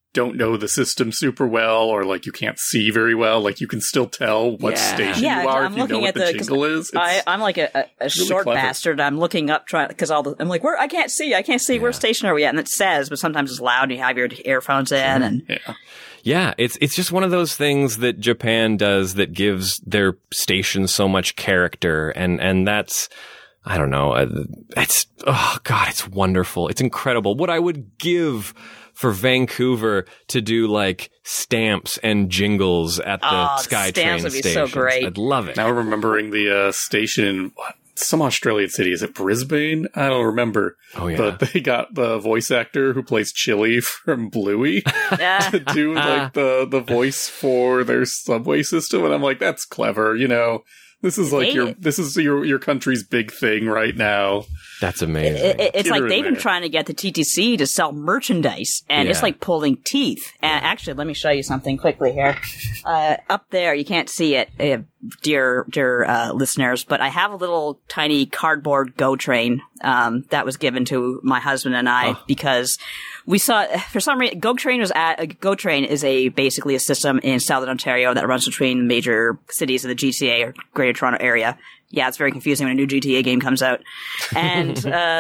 don't know the system super well, or like you can't see very well, like you can still tell what station Yeah, you are I'm if you know looking what at the the- 'cause jingle is. I'm like a short clever. bastard. I'm looking up trying because I'm like, where I can't see. Where station are we at? And it says, but sometimes it's loud and you have your earphones in, and Yeah. Yeah, it's just one of those things that Japan does that gives their stations so much character, and that's, I don't know, it's, oh God, it's wonderful. It's incredible. What I would give for Vancouver to do like stamps and jingles at the SkyTrain stamps would be so stations. great. I'd love it. Now remembering the station, some Australian city, is it Brisbane? I don't remember. Oh, yeah. But they got the voice actor who plays Chili from Bluey to do like the voice for their subway system, and I'm like, that's clever, you know. This is like your country's big thing right now. That's amazing. It's Get like her they've been there. trying to get the TTC to sell merchandise, and it's Yeah. like pulling teeth. And actually, let me show you something quickly here. Up there, you can't see it, dear listeners, but I have a little tiny cardboard GO train that was given to my husband and I because we saw, for some reason, GO train is basically a system in Southern Ontario that runs between major cities of the GTA or Greater Toronto area. Yeah, it's very confusing when a new GTA game comes out. And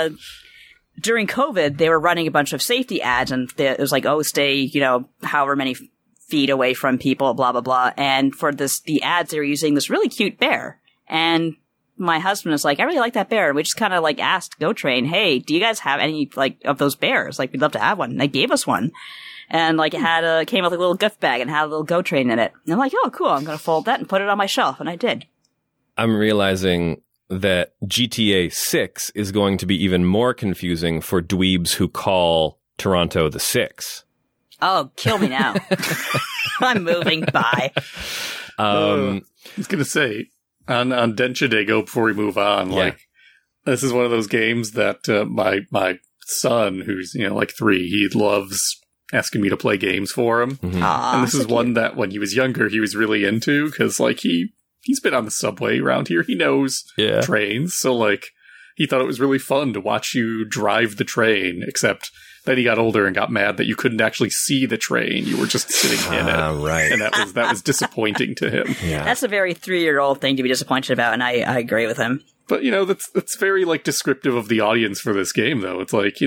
during COVID, they were running a bunch of safety ads, and it was like, oh, stay, you know, however many feet away from people, blah, blah, blah. And for the ads, they were using this really cute bear. And my husband was like, I really like that bear. And we just kind of like asked GO Train, hey, do you guys have any like of those bears? Like, we'd love to have one. And they gave us one. And like it had came with a little gift bag and had a little GO Train in it. And I'm like, oh, cool. I'm going to fold that and put it on my shelf. And I did. I'm realizing that GTA 6 is going to be even more confusing for dweebs who call Toronto the Six. Oh, kill me now. I'm moving. Bye. I was gonna say on Densha Dago before we move on, like this is one of those games that my son, who's like 3, he loves asking me to play games for him, Aw, and this so is one that when he was younger he was really into because like he's been on the subway around here, he knows trains, so like he thought it was really fun to watch you drive the train, except then he got older and got mad that you couldn't actually see the train. You were just sitting in it. Right. And that was disappointing to him. Yeah. That's a very 3-year-old thing to be disappointed about, and I agree with him. But, that's very, like, descriptive of the audience for this game, though. It's like,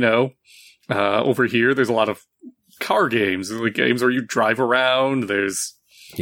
over here, there's a lot of car games. There's, like, games where you drive around. There's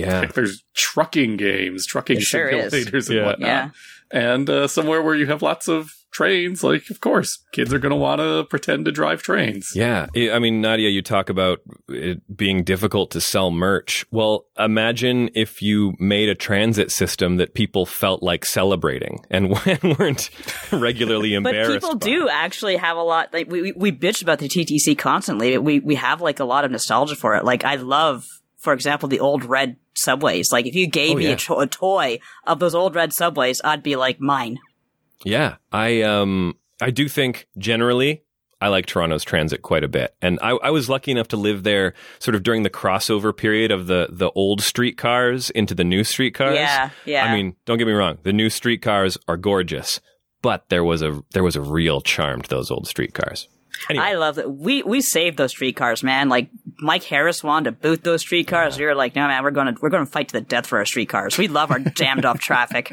trucking games, trucking It sure is. simulators and whatnot. Yeah. And somewhere where you have lots of trains, like, of course, kids are going to want to pretend to drive trains. Yeah. I mean, Nadia, you talk about it being difficult to sell merch. Well, imagine if you made a transit system that people felt like celebrating and weren't regularly But embarrassed. people do actually have a lot. Like we bitch about the TTC constantly. We have like a lot of nostalgia for it. Like I love, for example, the old red subways. Like if you gave me a toy of those old red subways, I'd be like mine. Yeah, I do think generally I like Toronto's transit quite a bit. And I was lucky enough to live there sort of during the crossover period of the old streetcars into the new streetcars. Yeah. I mean, don't get me wrong, the new streetcars are gorgeous, but there was a real charm to those old streetcars. Anyway. I love that. We saved those streetcars, man. Like Mike Harris wanted to boot those streetcars. We were like, no, man, we're gonna fight to the death for our streetcars. We love our jammed up traffic.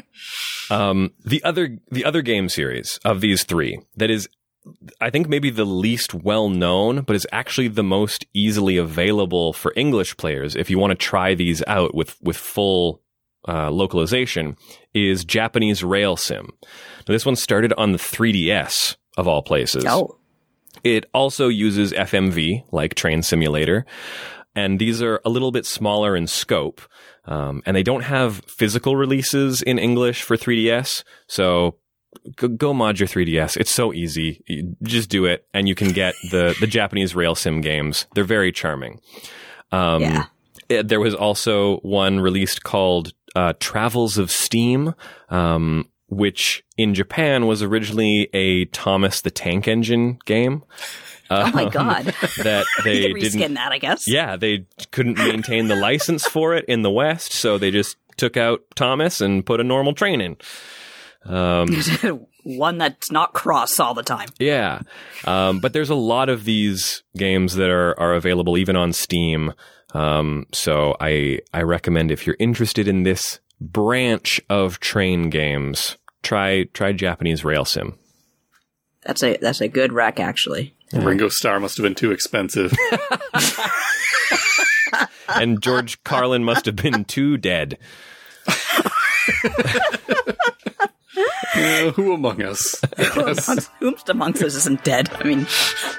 The other game series of these 3 that is, I think, maybe the least well known, but is actually the most easily available for English players if you want to try these out with full localization, is Japanese Rail Sim. Now, this one started on the 3DS of all places. Oh. It also uses FMV, like Train Simulator, and these are a little bit smaller in scope, and they don't have physical releases in English for 3DS, so go mod your 3DS. It's so easy. You just do it, and you can get the Japanese Rail Sim games. They're very charming. There was also one released called Travels of Steam, which in Japan was originally a Thomas the Tank Engine game. Oh my god! That they you can reskin didn't. that, I guess. Yeah, they couldn't maintain the license for it in the West, so they just took out Thomas and put a normal train in. one that's not cross all the time. Yeah. But there's a lot of these games that are available even on Steam. So I recommend, if you're interested in this branch of train games, try Japanese Rail Sim. That's a good rec, actually. Ringo Starr must have been too expensive. And George Carlin must have been too dead. Who among us? I guess. Whomst amongst us isn't dead? I mean,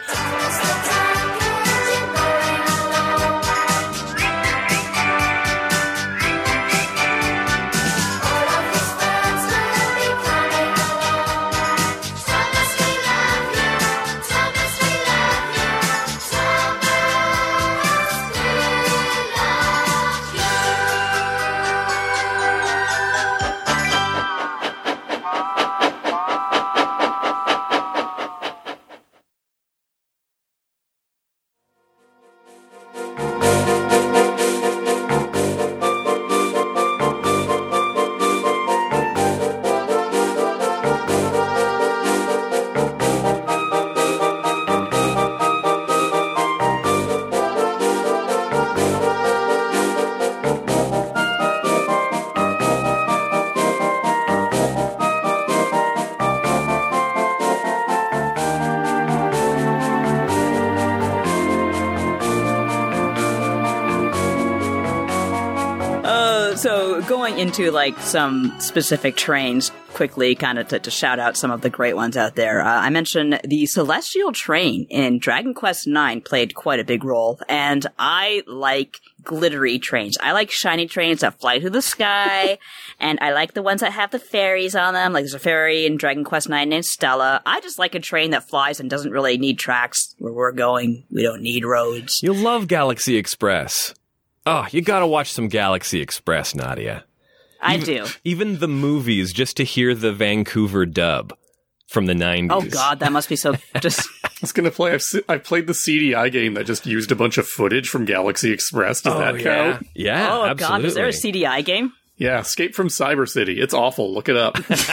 so going into like some specific trains quickly, kind of to shout out some of the great ones out there. I mentioned the Celestial Train in Dragon Quest IX played quite a big role, and I like glittery trains. I like shiny trains that fly through the sky, and I like the ones that have the fairies on them. Like there's a fairy in Dragon Quest IX named Stella. I just like a train that flies and doesn't really need tracks where we're going. We don't need roads. You'll love Galaxy Express. Oh, you gotta watch some Galaxy Express, Nadia. I do. Even the movies, just to hear the Vancouver dub from the 90s. Oh god, that must be so just... I was going to play, I played the CDI game that just used a bunch of footage from Galaxy Express. Does that count? Yeah, oh absolutely. god, is there a CDI game? Yeah, Escape from Cyber City. It's awful. Look it up.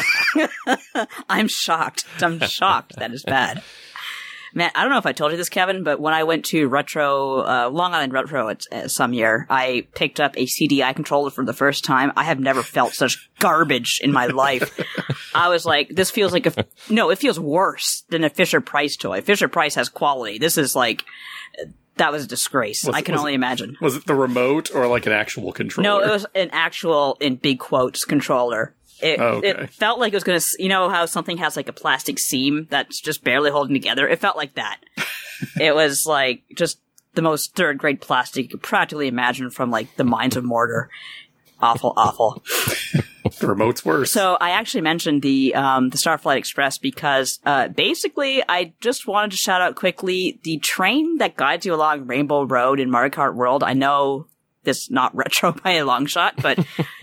I'm shocked. I'm shocked. That is bad. Man, I don't know if I told you this, Kevin, but when I went to Long Island Retro some year, I picked up a CDI controller for the first time. I have never felt such garbage in my life. I was like, this feels like it feels worse than a Fisher-Price toy. Fisher-Price has quality. This is like, that was a disgrace. I can only imagine. Was it the remote or like an actual controller? No, it was an actual, in big quotes, controller. It felt like it was going to, you know how something has like a plastic seam that's just barely holding together? It felt like that. It was like just the most third grade plastic you could practically imagine from like the Mines of Mortar. Awful, awful. The remote's worse. So I actually mentioned the Starflight Express because basically I just wanted to shout out quickly the train that guides you along Rainbow Road in Mario Kart World. I know this is not retro by a long shot, but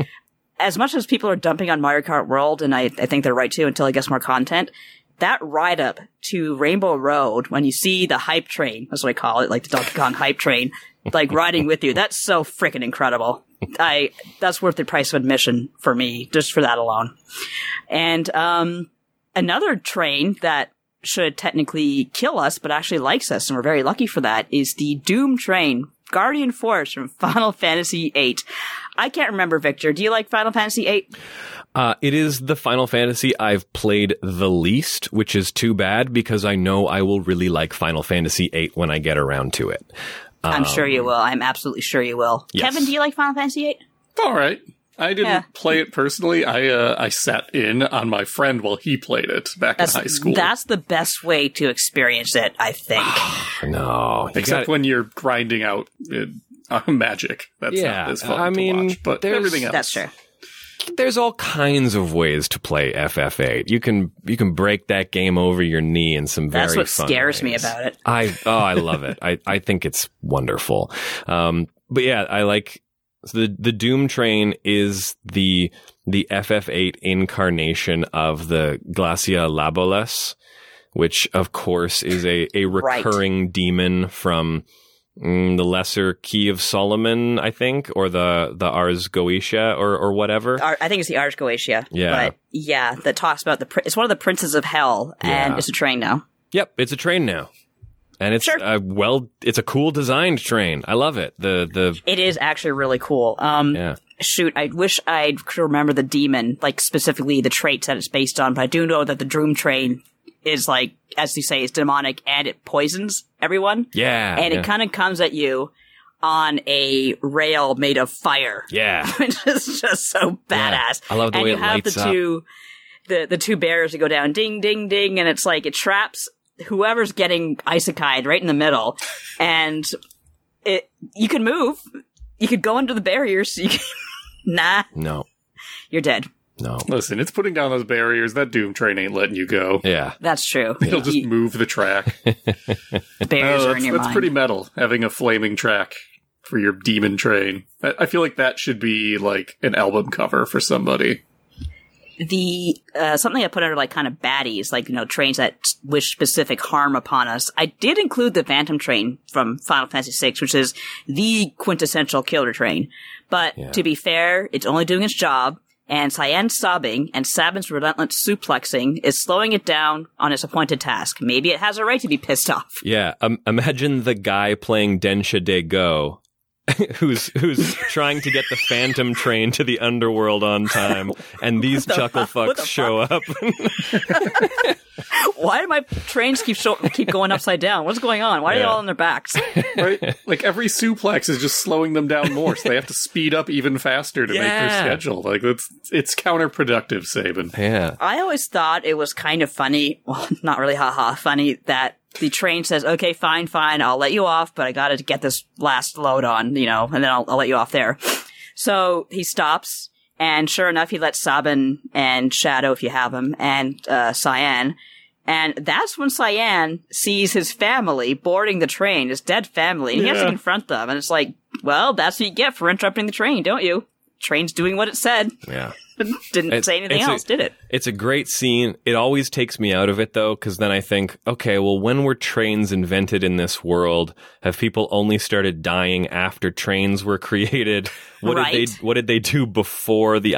as much as people are dumping on Mario Kart World, and I think they're right too until it gets more content, that ride up to Rainbow Road, when you see the hype train, that's what I call it, like the Donkey Kong hype train, like riding with you, that's so freaking incredible. That's worth the price of admission for me, just for that alone. And another train that should technically kill us, but actually likes us, and we're very lucky for that, is the Doom train, Guardian Force from Final Fantasy VIII. I can't remember, Victor. Do you like Final Fantasy VIII? It is the Final Fantasy I've played the least, which is too bad because I know I will really like Final Fantasy VIII when I get around to it. I'm sure you will. I'm absolutely sure you will. Yes. Kevin, do you like Final Fantasy VIII? All right. I didn't play it personally. I sat in on my friend while he played it back in high school. That's the best way to experience it, I think. No. Except when you're grinding out magic. That's not as fun to watch. But everything else. That's true. There's all kinds of ways to play FF8. You can break that game over your knee in some very fun That's what scares ways. me about it. I love it. I think it's wonderful. But yeah, I like the Doom train is the FF8 incarnation of the Glacia Labolas, which of course is a recurring demon from the Lesser Key of Solomon, I think, or the Ars Goetia or whatever. I think it's the Ars Goetia. Yeah. But yeah, that talks about it's one of the princes of hell, and Yeah. it's a train now. Yep, it's a train now. And it's Sure. it's a cool designed train. I love it. The It is actually really cool. yeah. Shoot, I wish I could remember the demon, like specifically the traits that it's based on, but I do know that the Droom train is like, as you say, it's demonic and it poisons everyone. Yeah. And yeah. it kind of comes at you on a rail made of fire. Yeah. Which is just so badass. I love the and way you it have lights the two barriers that go down ding, ding, ding, and it's like it traps whoever's getting isekai'd right in the middle. And you can move. You could go under the barriers. You can, nah, No. you're dead. No. Listen, it's putting down those barriers. That Doom train ain't letting you go. Yeah. That's true. It'll just move the track. The barriers are in your that's mind. pretty metal, having a flaming track for your demon train. I feel like that should be like an album cover for somebody. The something I put under like kind of baddies, like trains that wish specific harm upon us. I did include the Phantom train from Final Fantasy VI, which is the quintessential killer train. But to be fair, it's only doing its job, and Cyan's sobbing and Sabin's relentless suplexing is slowing it down on its appointed task. Maybe it has a right to be pissed off. Yeah. Imagine the guy playing Densha De Go. who's trying to get the Phantom train to the underworld on time, and these chuckle fucks show up. Why do my trains keep going upside down? What's going on? Why are they all on their backs? Right? Like every suplex is just slowing them down more, so they have to speed up even faster to make their schedule. Like it's counterproductive, Sabin. Yeah. I always thought it was kind of funny. Well, not really funny that the train says, okay, fine, I'll let you off, but I gotta get this last load on, and then I'll let you off there. So he stops, and sure enough, he lets Sabin and Shadow, if you have him, and Cyan. And that's when Cyan sees his family boarding the train, his dead family, and he has to confront them. And it's like, well, that's what you get for interrupting the train, don't you? Train's doing what it said. Yeah. Didn't say anything else, did it? It's a great scene. It always takes me out of it, though, because then I think, okay, well, when were trains invented in this world? Have people only started dying after trains were created? What did they do before the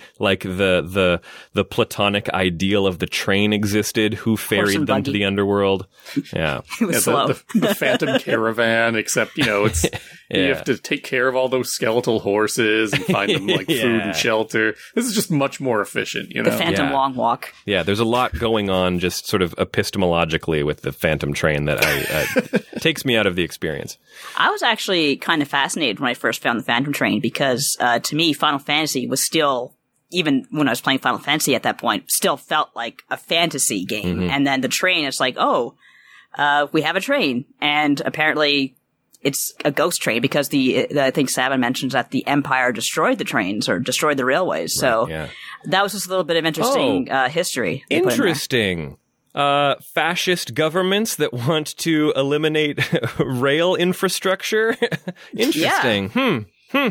platonic ideal of the train existed? Who ferried them to the underworld? Yeah. It was slow. The Phantom Caravan, except, it's you have to take care of all those skeletal horses and find them like food and shelter. This is just much more efficient, The Phantom Long Walk. Yeah, there's a lot going on just sort of epistemologically with the Phantom train that takes me out of the experience. I was actually kind of fascinated when I first found the Phantom train because to me, Final Fantasy was still, even when I was playing Final Fantasy at that point, still felt like a fantasy game. Mm-hmm. And then the train, it's like, we have a train. And apparently it's a ghost train because I think Sabin mentions that the Empire destroyed the trains or destroyed the railways. So that was just a little bit of interesting history. Interesting. Fascist governments that want to eliminate rail infrastructure. Interesting.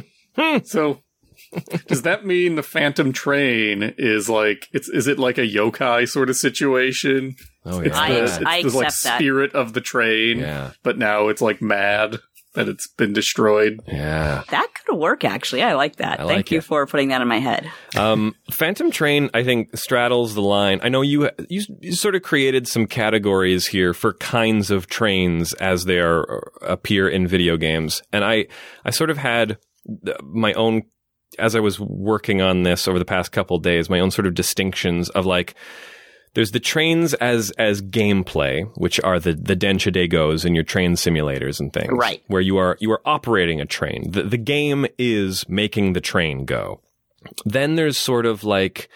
So, does that mean the Phantom train is like is it like a yokai sort of situation? Oh It's yeah. I the like accept that. spirit of the train, but now it's like mad that it's been destroyed. Yeah. That could work, actually. I like that. Thank you it. for putting that in my head. Phantom train, I think, straddles the line. I know you sort of created some categories here for kinds of trains as they appear in video games, and I sort of had my own, as I was working on this over the past couple of days, my own sort of distinctions of like, there's the trains as gameplay, which are the Densha De Gos and your train simulators and things. Right. Where you are operating a train. The game is making the train go. Then there's sort of like,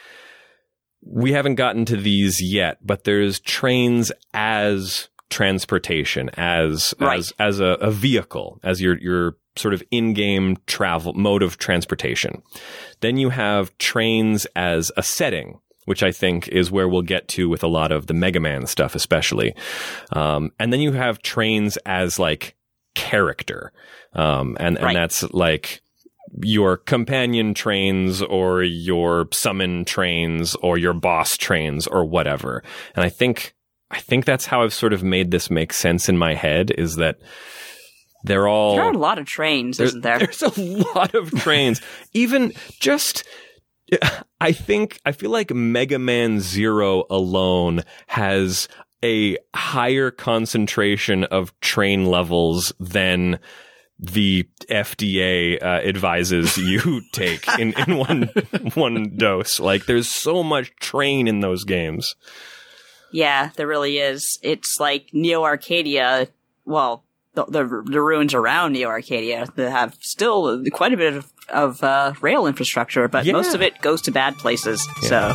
we haven't gotten to these yet, but there's trains as transportation, as a vehicle, as your sort of in-game travel mode of transportation. Then you have trains as a setting, which I think is where we'll get to with a lot of the Mega Man stuff, especially. And then you have trains as like character. And that's like your companion trains or your summon trains or your boss trains or whatever. And I think that's how I've sort of made this make sense in my head, is that They're all... There are a lot of trains, isn't there? There's a lot of trains. Even just... I feel like Mega Man Zero alone has a higher concentration of train levels than the FDA advises you take in one dose. Like, there's so much train in those games. Yeah, there really is. It's like Neo Arcadia, well, the ruins around Neo Arcadia that have still quite a bit of rail infrastructure, but Yeah. most of it goes to bad places. So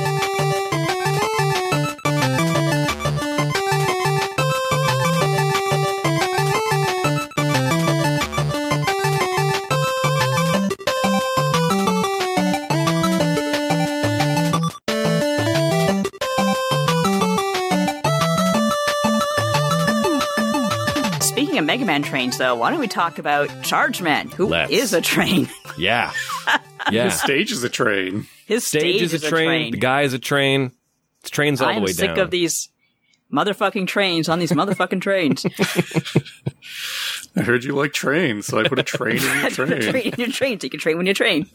speaking of Mega Man trains, though, why don't we talk about Charge Man, who Let's. is a train? Yeah. Yeah. The stage is a train. His Stage is a train. The guy is a train. It's trains all I the am way sick down. of these motherfucking trains on these motherfucking trains. I heard you like trains, so I put a train in your train. Train in your train, take a train when you train.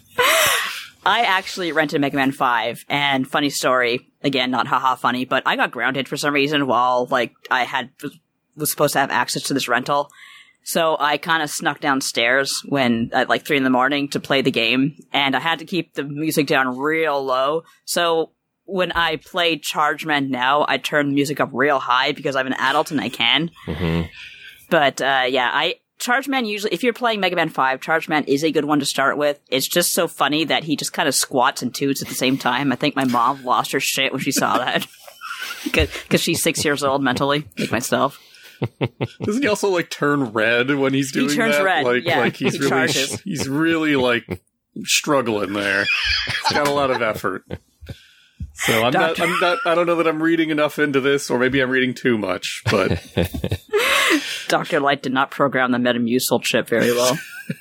I actually rented Mega Man 5, and funny story, again, not haha funny, but I got grounded for some reason while, like, I was supposed to have access to this rental. So I kind of snuck downstairs at like 3 a.m. to play the game, and I had to keep the music down real low. So when I play Charge Man now, I turn the music up real high because I'm an adult and I can. Mhm. But Charge Man usually, if you're playing Mega Man 5, Charge Man is a good one to start with. It's just so funny that he just kind of squats and toots at the same time. I think my mom lost her shit when she saw that. Because she's 6 years old mentally, like myself. Doesn't he also like turn red when he's doing turns that? red, Like, yeah, like he's he really, charges. he's really like struggling there. He's got a lot of effort. So I don't know that I'm reading enough into this, or maybe I'm reading too much, but Dr. Light did not program the Metamucil chip very well.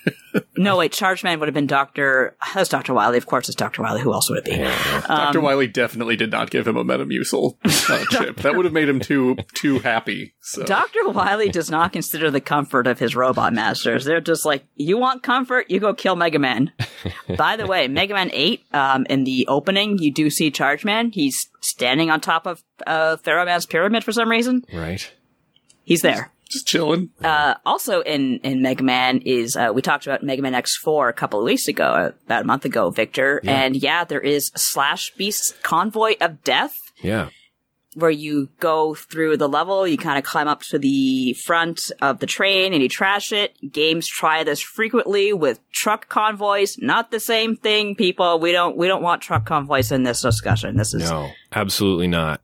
No, wait, Charge Man would have been that's Dr. Wily. Of course it's Dr. Wily. Who else would it be? Dr. Wily definitely did not give him a Metamucil chip. That would have made him too happy. So. Dr. Wily does not consider the comfort of his robot masters. They're just like, you want comfort? You go kill Mega Man. By the way, Mega Man 8, in the opening, you do see Charge Man. He's standing on top of Pharaoh Man's pyramid for some reason. Right. He's there. Just chilling. Also in Mega Man is, we talked about Mega Man X4 a couple of weeks ago, about a month ago, Victor. Yeah. And yeah, there is Slash Beast's Convoy of Death, Yeah. where you go through the level, you kind of climb up to the front of the train and you trash it. Games try this frequently with truck convoys. Not the same thing, people. We don't want truck convoys in this discussion. This is No, absolutely not.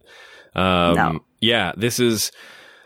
No. Yeah, this is,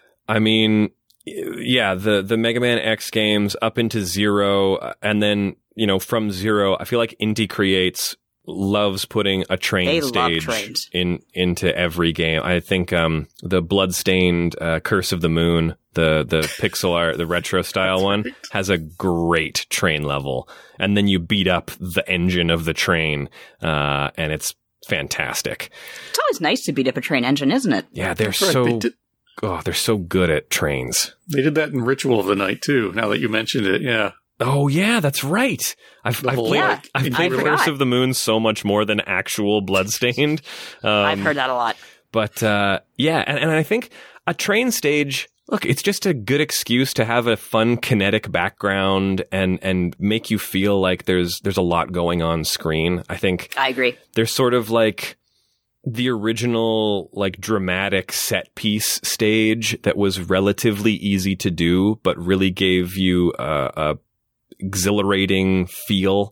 I mean, yeah, the Mega Man X games up into Zero, and then, from Zero, I feel like Inti Creates loves putting a train They love stage trains. into every game. I think the Bloodstained Curse of the Moon, the pixel art, the retro style one, has a great train level. And then you beat up the engine of the train, and it's fantastic. It's always nice to beat up a train engine, isn't it? Yeah, they're That's right, they're so good at trains. They did that in Ritual of the Night too. Now that you mentioned it, yeah. Oh yeah, that's right. I've whole, played Yeah, I've I played forgot. Curse of the Moon so much more than actual Bloodstained. I've heard that a lot. But yeah, and I think a train stage. Look, it's just a good excuse to have a fun kinetic background and make you feel like there's a lot going on screen. I think I agree. there's sort of like the original like dramatic set piece stage that was relatively easy to do, but really gave you a exhilarating feel.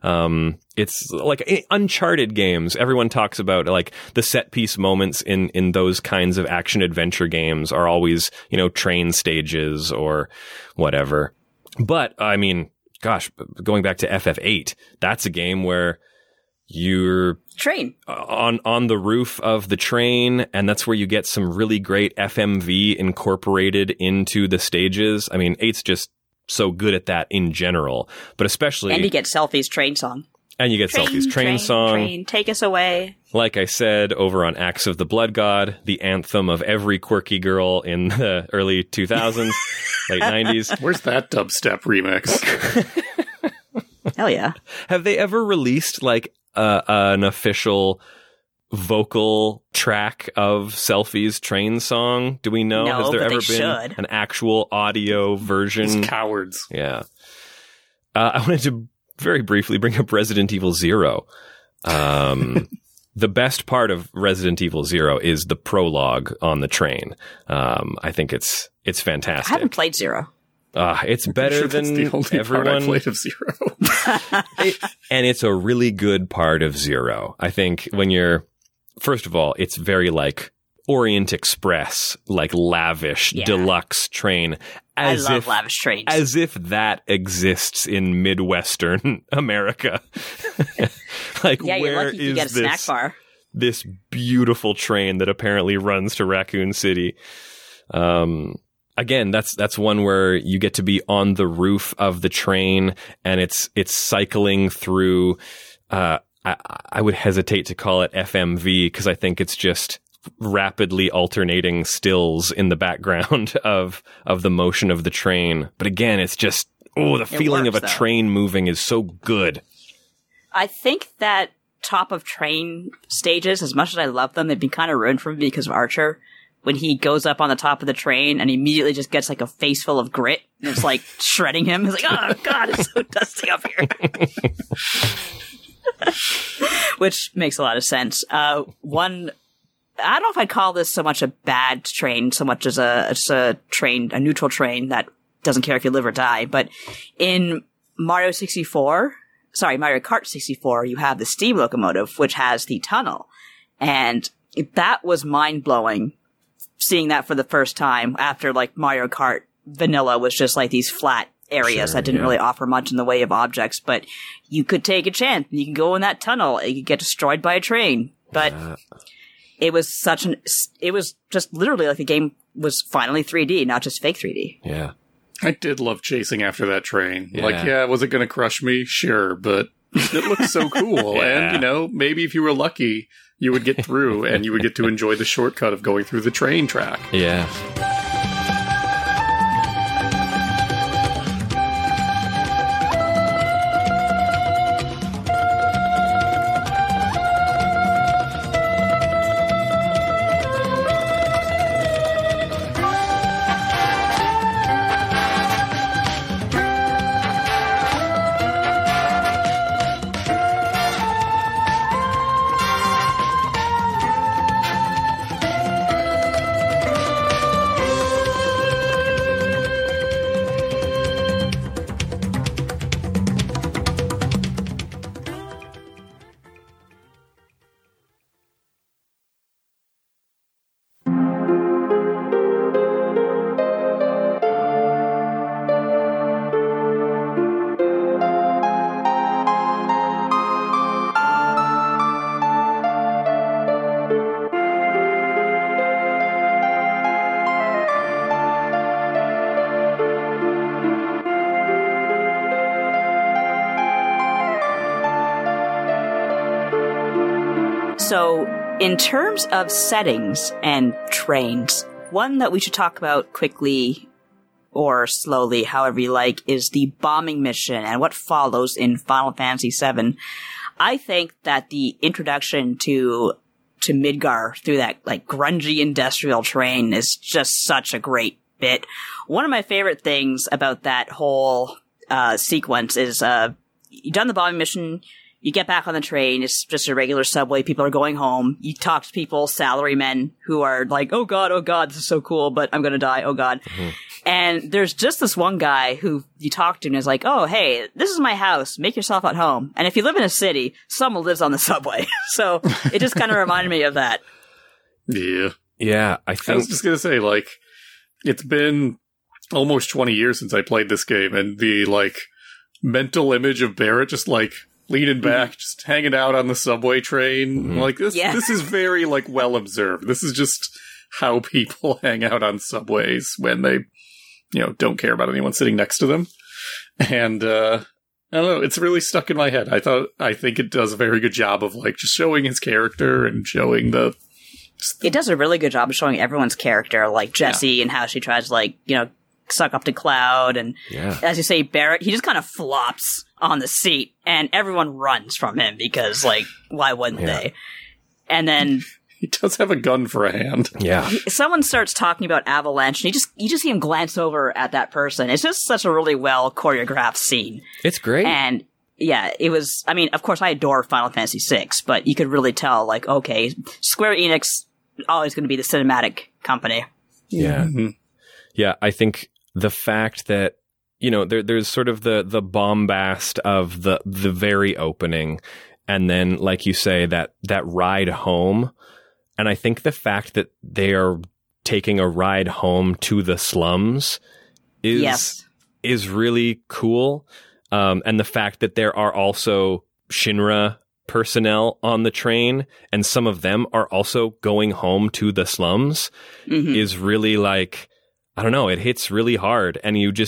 It's like Uncharted games. Everyone talks about like the set piece moments in those kinds of action adventure games are always, train stages or whatever. But I mean, gosh, going back to FF8, that's a game where you're Train. on the roof of the train, and that's where you get some really great FMV incorporated into the stages. I mean, 8's just so good at that in general, but especially And you get Selfie's train song. And you get Selphie's train song. Train, take us away. Like I said, over on Axe of the Blood God, the anthem of every quirky girl in the early 2000s, late 90s. Where's that dubstep remix? Hell yeah. Have they ever released like an official vocal track of Selphie's train song? Do we know? No, Has there but ever they been should. an actual audio version? These cowards. Yeah. I wanted to very briefly bring up Resident Evil Zero. The best part of Resident Evil Zero is the prologue on the train. I think it's I fantastic. haven't played Zero. It's better Sure, that's than the only everyone. part I played of Zero. And it's a really good part of Zero. I think when you're, first of all, it's very like Orient Express, like lavish, Yeah. deluxe train. I love lavish trains. As if that exists in Midwestern America. Like, yeah, you're where lucky you is get a snack this, bar. this beautiful train that apparently runs to Raccoon City? Again, that's one where you get to be on the roof of the train, and it's cycling through. I would hesitate to call it FMV because I think it's just rapidly alternating stills in the background of the motion of the train. But again, it's just the feeling works, of a though. train moving is so good. I think that top of train stages, as much as I love them, they've been kind of ruined for me because of Archer. When he goes up on the top of the train and he immediately just gets like a face full of grit and it's like shredding him. He's like, oh God, it's so dusty up here. Which makes a lot of sense. I don't know if I'd call this so much a bad train, so much as a train, a neutral train that doesn't care if you live or die. But in Mario Kart 64, you have the steam locomotive, which has the tunnel. And that was mind-blowing, seeing that for the first time after like Mario Kart Vanilla was just like these flat areas that didn't really offer much in the way of objects. But you could take a chance. You can go in that tunnel. You could get destroyed by a train. But it was it was just literally like the game was finally 3D, not just fake 3D. Yeah. I did love chasing after that train. Yeah. Like, was it going to crush me? Sure, but it looked so cool. Yeah. And, maybe if you were lucky, you would get through and you would get to enjoy the shortcut of going through the train track. Yeah. So, in terms of settings and trains, one that we should talk about quickly or slowly, however you like, is the bombing mission and what follows in Final Fantasy VII. I think that the introduction to Midgar through that like grungy industrial train is just such a great bit. One of my favorite things about that whole sequence is you've done the bombing mission. You get back on the train. It's just a regular subway. People are going home. You talk to people, salarymen, who are like, oh God, this is so cool, but I'm going to die. Oh God. Mm-hmm. And there's just this one guy who you talk to and is like, oh, hey, this is my house. Make yourself at home. And if you live in a city, someone lives on the subway. So it just kind of reminded me of that. Yeah. Yeah, I I was think just going to say, like, it's been almost 20 years since I played this game, and the, like, mental image of Barrett just, like, leaning back, just hanging out on the subway train. Like, this is very, like, well observed. This is just how people hang out on subways when they, don't care about anyone sitting next to them. And, I don't know. It's really stuck in my head. I think it does a very good job of like just showing his character and showing the. It does a really good job of showing everyone's character, like Jessie and how she tries to, like, suck up to Cloud. And as you say, Barrett, he just kind of flops on the seat and everyone runs from him because, like, why wouldn't they? And then He does have a gun for a hand. Yeah. someone starts talking about Avalanche and you just see him glance over at that person. It's just such a really well choreographed scene. It's great. And yeah, it was, I mean, of course I adore Final Fantasy VI, but you could really tell, like, okay, Square Enix always going to be the cinematic company. Yeah. Mhm. Yeah, I think the fact that, there's sort of the bombast of the very opening, and then, like you say, that ride home. And I think the fact that they are taking a ride home to the slums is really cool. And the fact that there are also Shinra personnel on the train, and some of them are also going home to the slums is really, like, I don't know, it hits really hard. And you've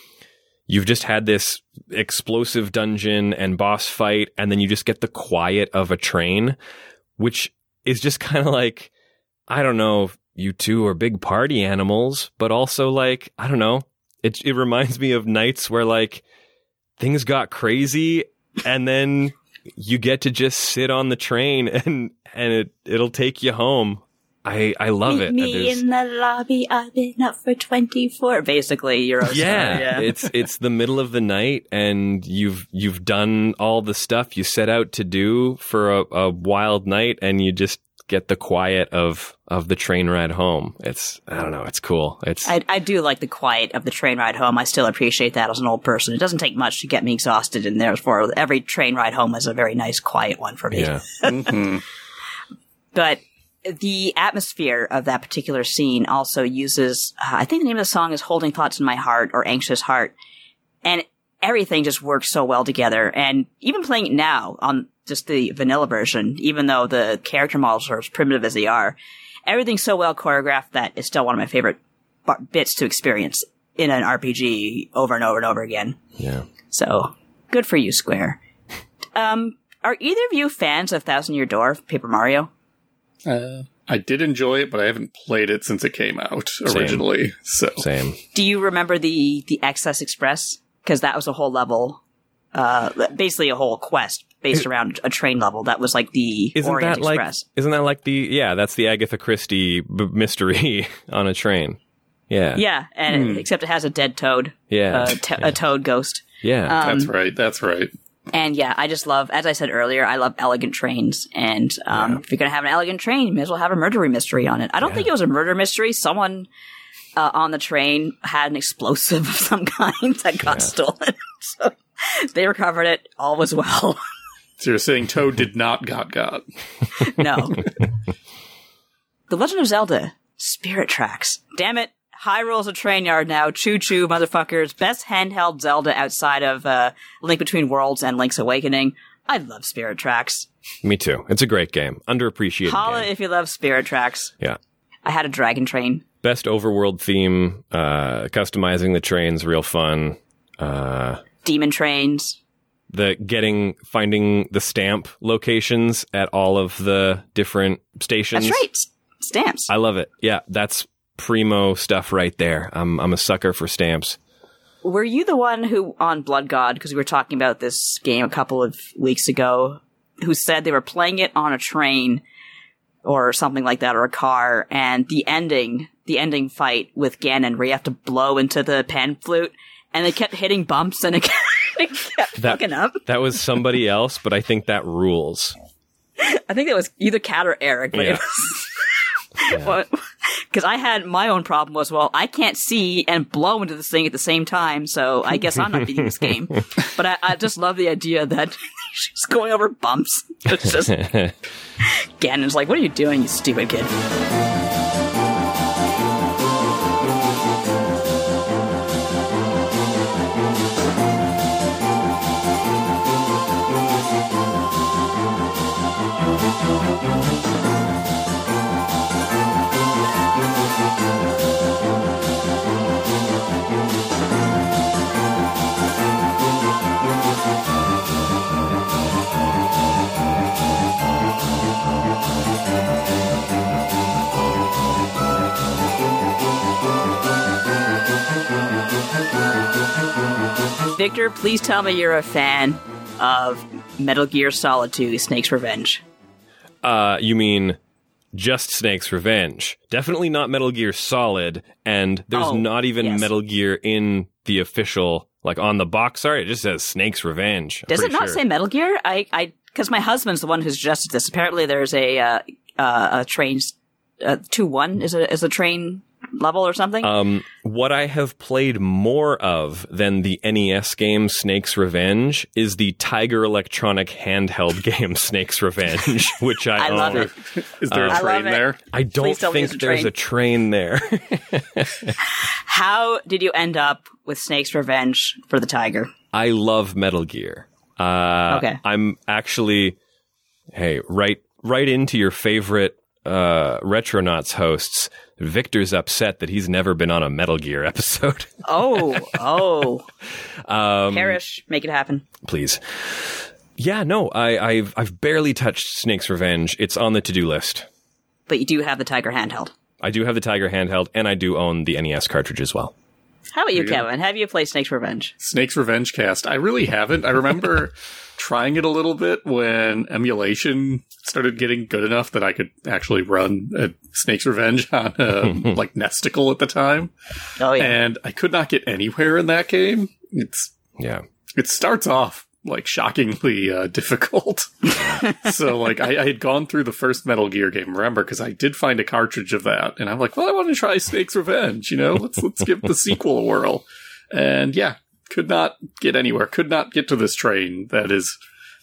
just had this explosive dungeon and boss fight, and then you just get the quiet of a train, which is just kind of like, I don't know if you two are big party animals, but also, like, I don't know, it reminds me of nights where, like, things got crazy, and then you get to just sit on the train and it'll take you home. I love it. Me in the lobby, I've been up for 24. Basically, Eurostar. Yeah, it's the middle of the night, and you've done all the stuff you set out to do for a wild night, and you just get the quiet of the train ride home. I don't know, it's cool. I do like the quiet of the train ride home. I still appreciate that as an old person. It doesn't take much to get me exhausted, and therefore every train ride home is a very nice quiet one for me. Yeah. Mhm. But the atmosphere of that particular scene also uses, I think the name of the song is Holding Thoughts in My Heart or Anxious Heart. And everything just works so well together. And even playing it now on just the vanilla version, even though the character models are as primitive as they are, everything's so well choreographed that it's still one of my favorite bits to experience in an RPG over and over and over again. Yeah. So, good for you, Square. Are either of you fans of Thousand Year Door, Paper Mario? I did enjoy it, but I haven't played it since it came out originally. So Same. Do you remember the Excess Express? Because that was a whole level, basically a whole quest based around a train level. That was like the Orient Express. Isn't that like that's the Agatha Christie mystery on a train? Yeah. Yeah, and except it has a dead toad. Yeah. A toad ghost. Yeah. That's right. And yeah, I just love, as I said earlier, I love elegant trains. And if you're going to have an elegant train, you may as well have a murder mystery on it. I don't think it was a murder mystery. Someone on the train had an explosive of some kind that got stolen. So they recovered it. All was well. So you're saying Toad did not got. No. The Legend of Zelda Spirit Tracks. Damn it. Hyrule's a train yard now. Choo-choo, motherfuckers. Best handheld Zelda outside of Link Between Worlds and Link's Awakening. I love Spirit Tracks. Me too. It's a great game. Underappreciated Holla game. if you love Spirit Tracks. Yeah. I had a dragon train. Best overworld theme. Customizing the trains, real fun. Demon trains. Finding the stamp locations at all of the different stations. That's right. Stamps. I love it. Yeah, that's primo stuff right there. I'm a sucker for stamps. Were you the one who, on Blood God, because we were talking about this game a couple of weeks ago, who said they were playing it on a train or something like that, or a car, and the ending fight with Ganon, where you have to blow into the pan flute, and they kept hitting bumps, and it kept fucking up? That was somebody else, but I think that rules. I think that was either Kat or Eric, but it was... Because I had my own problem was, well, I can't see and blow into this thing at the same time, so I guess I'm not beating this game. But I just love the idea that she's going over bumps. It's just Ganon's like, what are you doing, you stupid kid? Victor, please tell me you're a fan of Metal Gear Solid 2: Snake's Revenge. You mean just Snake's Revenge? Definitely not Metal Gear Solid, and there's not even yes. Metal Gear in the official, like on the box art. It just says Snake's Revenge. I'm Does it pretty not sure. say Metal Gear? Because my husband's the one who suggested this. Apparently, there's a train. 2-1 is a train level or something. What I have played more of than the NES game Snake's Revenge is the Tiger Electronic handheld game Snake's Revenge, which I love own. it. Is there I a train love it. there? I don't Please tell me think there's there's a a train there. How did you end up with Snake's Revenge for the Tiger? I love Metal Gear. Okay. I'm actually, right into your favorite Retronauts hosts. Victor's upset that he's never been on a Metal Gear episode. Parrish, make it happen. Please. Yeah, no, I've barely touched Snake's Revenge. It's on the to-do list. But you do have the Tiger handheld. I do have the Tiger handheld, and I do own the NES cartridge as well. How about you, There you go. Kevin? Have you played Snake's Revenge? Snake's Revenge cast. I really haven't. I remember trying it a little bit when emulation started getting good enough that I could actually run Snake's Revenge on like Nesticle at the time. Oh, yeah. And I could not get anywhere in that game. Yeah. It starts off like shockingly difficult. So like I had gone through the first Metal Gear game, remember, because I did find a cartridge of that, and I'm like, well, I want to try Snake's Revenge, let's give the sequel a whirl. And yeah, could not get anywhere, could not get to this train that is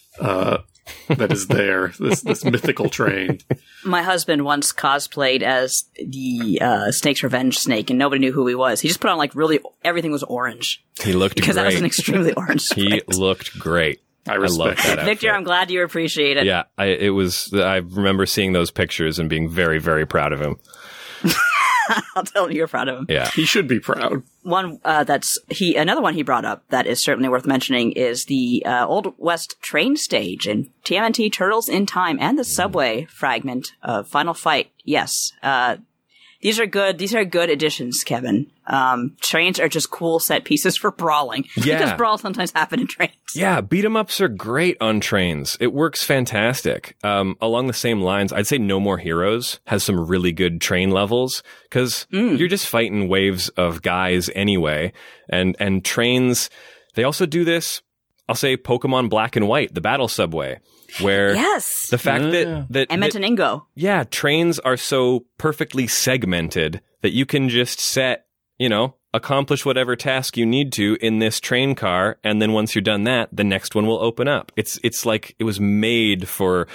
there, this mythical train. My husband once cosplayed as the Snake's Revenge snake, and nobody knew who he was. He just put on everything was orange. He looked Because that was an great. extremely orange He sprite. looked great. I love respect that it. Victor, outfit. I'm glad you appreciate it. Yeah, I remember seeing those pictures and being very, very proud of him. I'll tell him you're proud of him. Yeah. He should be proud. One another one he brought up that is certainly worth mentioning is the Old West train stage in TMNT Turtles in Time and the subway fragment of Final Fight. Yes, these are good. These are good additions, Kevin. Trains are just cool set pieces for brawling. Yeah. Because brawls sometimes happen in trains. Yeah, beat 'em ups are great on trains. It works fantastic. Along the same lines, I'd say No More Heroes has some really good train levels because you're just fighting waves of guys anyway. And trains, they also do this. I'll say Pokemon Black and White, the battle subway, where Yes. the fact that Emmett and Ingo. yeah, trains are so perfectly segmented that you can just set, accomplish whatever task you need to in this train car, and then once you're done that, the next one will open up. It's like it was made for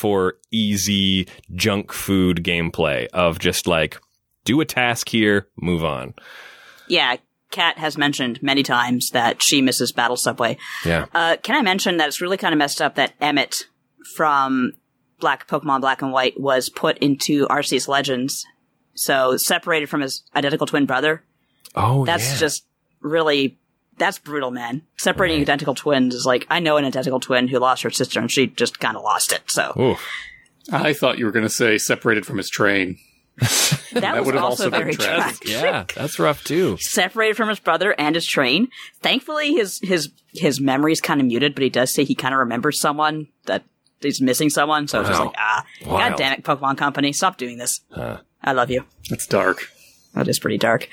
easy junk food gameplay of just like do a task here, move on. Yeah. Kat has mentioned many times that she misses Battle Subway. Yeah. Can I mention that it's really kind of messed up that Emmett from Pokemon Black and White was put into Arceus Legends, so separated from his identical twin brother. Oh, That's just really, that's brutal, man. Separating identical twins is like, I know an identical twin who lost her sister and she just kind of lost it, so. Oof. I thought you were going to say separated from his train. That was would've also also been very tragic. tragic. Yeah, that's rough too. Separated from his brother and his train. Thankfully, his memory's kind of muted, but he does say he kind of remembers someone, that he's missing someone, so it's just Wow. like, Wild. God damn it, Pokemon Company, stop doing this. I love you. It's dark. That is pretty dark.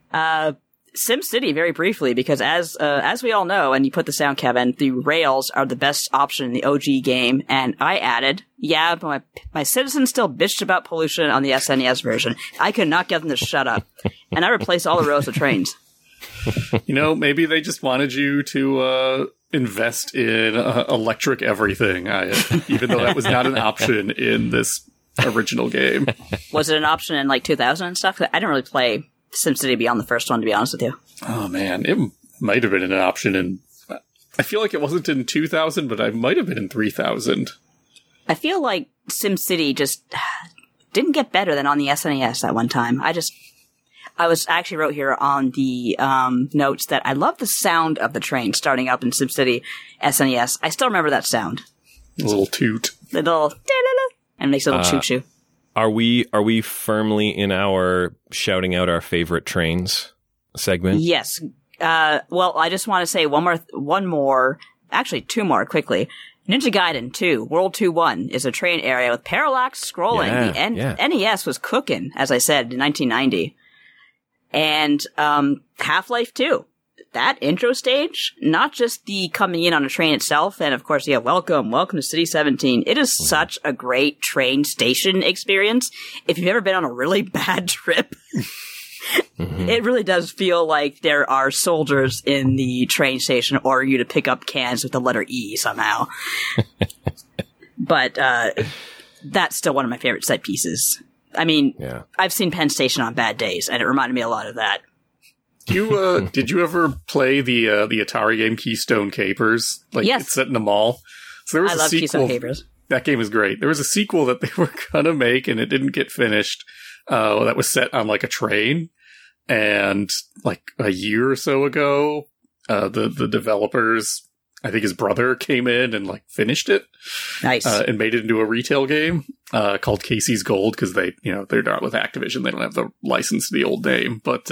SimCity, very briefly, because as we all know, and you put this down, Kevin, the rails are the best option in the OG game, and I added, but my citizens still bitched about pollution on the SNES version. I could not get them to shut up. And I replaced all the rows with trains. Maybe they just wanted you to invest in electric everything, even though that was not an option in this original game. Was it an option in like 2000 and stuff? I didn't really play SimCity beyond the first one, to be honest with you. Oh man, it might have been an option in. I feel like it wasn't in 2000, but I might have been in 3000. I feel like SimCity just didn't get better than on the SNES at one time. I was actually wrote here on the notes that I love the sound of the train starting up in SimCity SNES. I still remember that sound. A little toot. The little and it makes a little choo choo. Are we firmly in our shouting out our favorite trains segment? Yes. Well, I just want to say one more, actually two more quickly. Ninja Gaiden 2, World 2-1 is a train area with parallax scrolling. Yeah, the NES was cooking, as I said, in 1990. And Half-Life 2, that intro stage, not just the coming in on a train itself, and of course, welcome to City 17. It is such a great train station experience. If you've ever been on a really bad trip, it really does feel like there are soldiers in the train station ordering you to pick up cans with the letter E somehow. But that's still one of my favorite set pieces. I mean, I've seen Penn Station on bad days, and it reminded me a lot of that. Did you ever play the Atari game Keystone Capers? Yes. It's set in a mall. So there was I love Keystone Capers. That game is great. There was a sequel that they were gonna make, and it didn't get finished. That was set on like a train, and like a year or so ago, the developers, I think his brother came in and like finished it, Nice, and made it into a retail game called Casey's Gold, because they're not with Activision, they don't have the license to the old name, but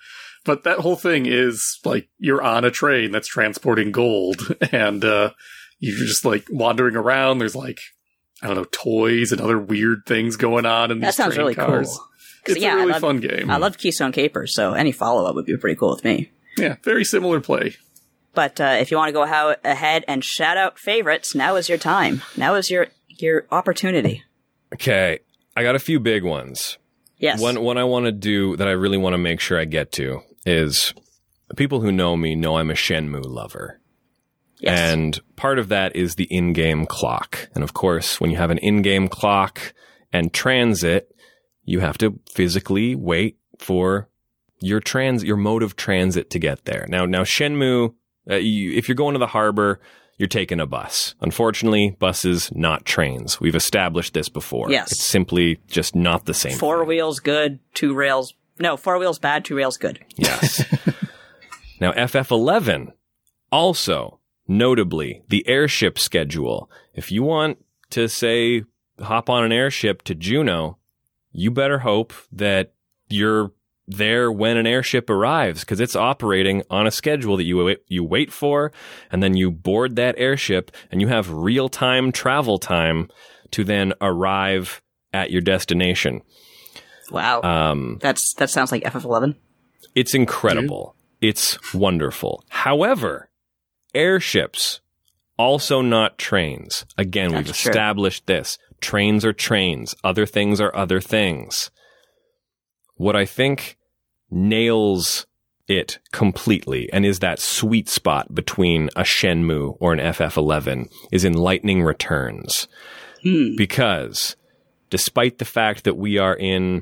that whole thing is like you're on a train that's transporting gold, and you're just like wandering around. There's like, I don't know, toys and other weird things going on in these that sounds train really cars. cool. It's a really fun game. I loved Keystone Capers, so any follow up would be pretty cool with me. Yeah, very similar play. But if you want to go ahead and shout out favorites, now is your time. Now is your opportunity. Okay, I got a few big ones. Yes. One I want to do that I really want to make sure I get to is people who know me know I'm a Shenmue lover. Yes. And part of that is the in-game clock. And of course, when you have an in-game clock and transit, you have to physically wait for your mode of transit to get there. Now Shenmue, if you're going to the harbor, you're taking a bus. Unfortunately, buses, not trains. We've established this before. Yes. It's simply just not the same. 4 wheels good, 2 rails. No, 4 wheels bad, 2 rails good. Yes. Now, FF11, also, notably, the airship schedule. If you want to, say, hop on an airship to Juneau, you better hope that you're there when an airship arrives, because it's operating on a schedule that you wait for, and then you board that airship, and you have real-time travel time to then arrive at your destination. Wow. That sounds like FF11. It's incredible. It's wonderful. However, airships, also not trains. Again, we've established this. Trains are trains. Other things are other things. What I think nails it completely and is that sweet spot between a Shenmue or an FF11 is in Lightning Returns. Because despite the fact that we are in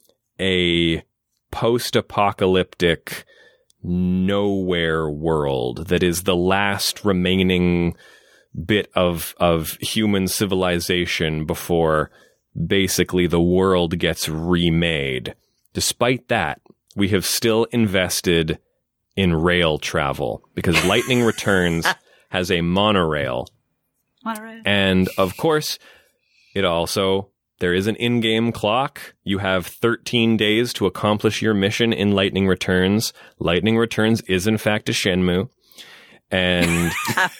a post-apocalyptic nowhere world that is the last remaining bit of human civilization before basically the world gets remade. Despite that, we have still invested in rail travel because Lightning Returns has a monorail. And of course, there is an in-game clock. You have 13 days to accomplish your mission in Lightning Returns. Lightning Returns is in fact a Shenmue. And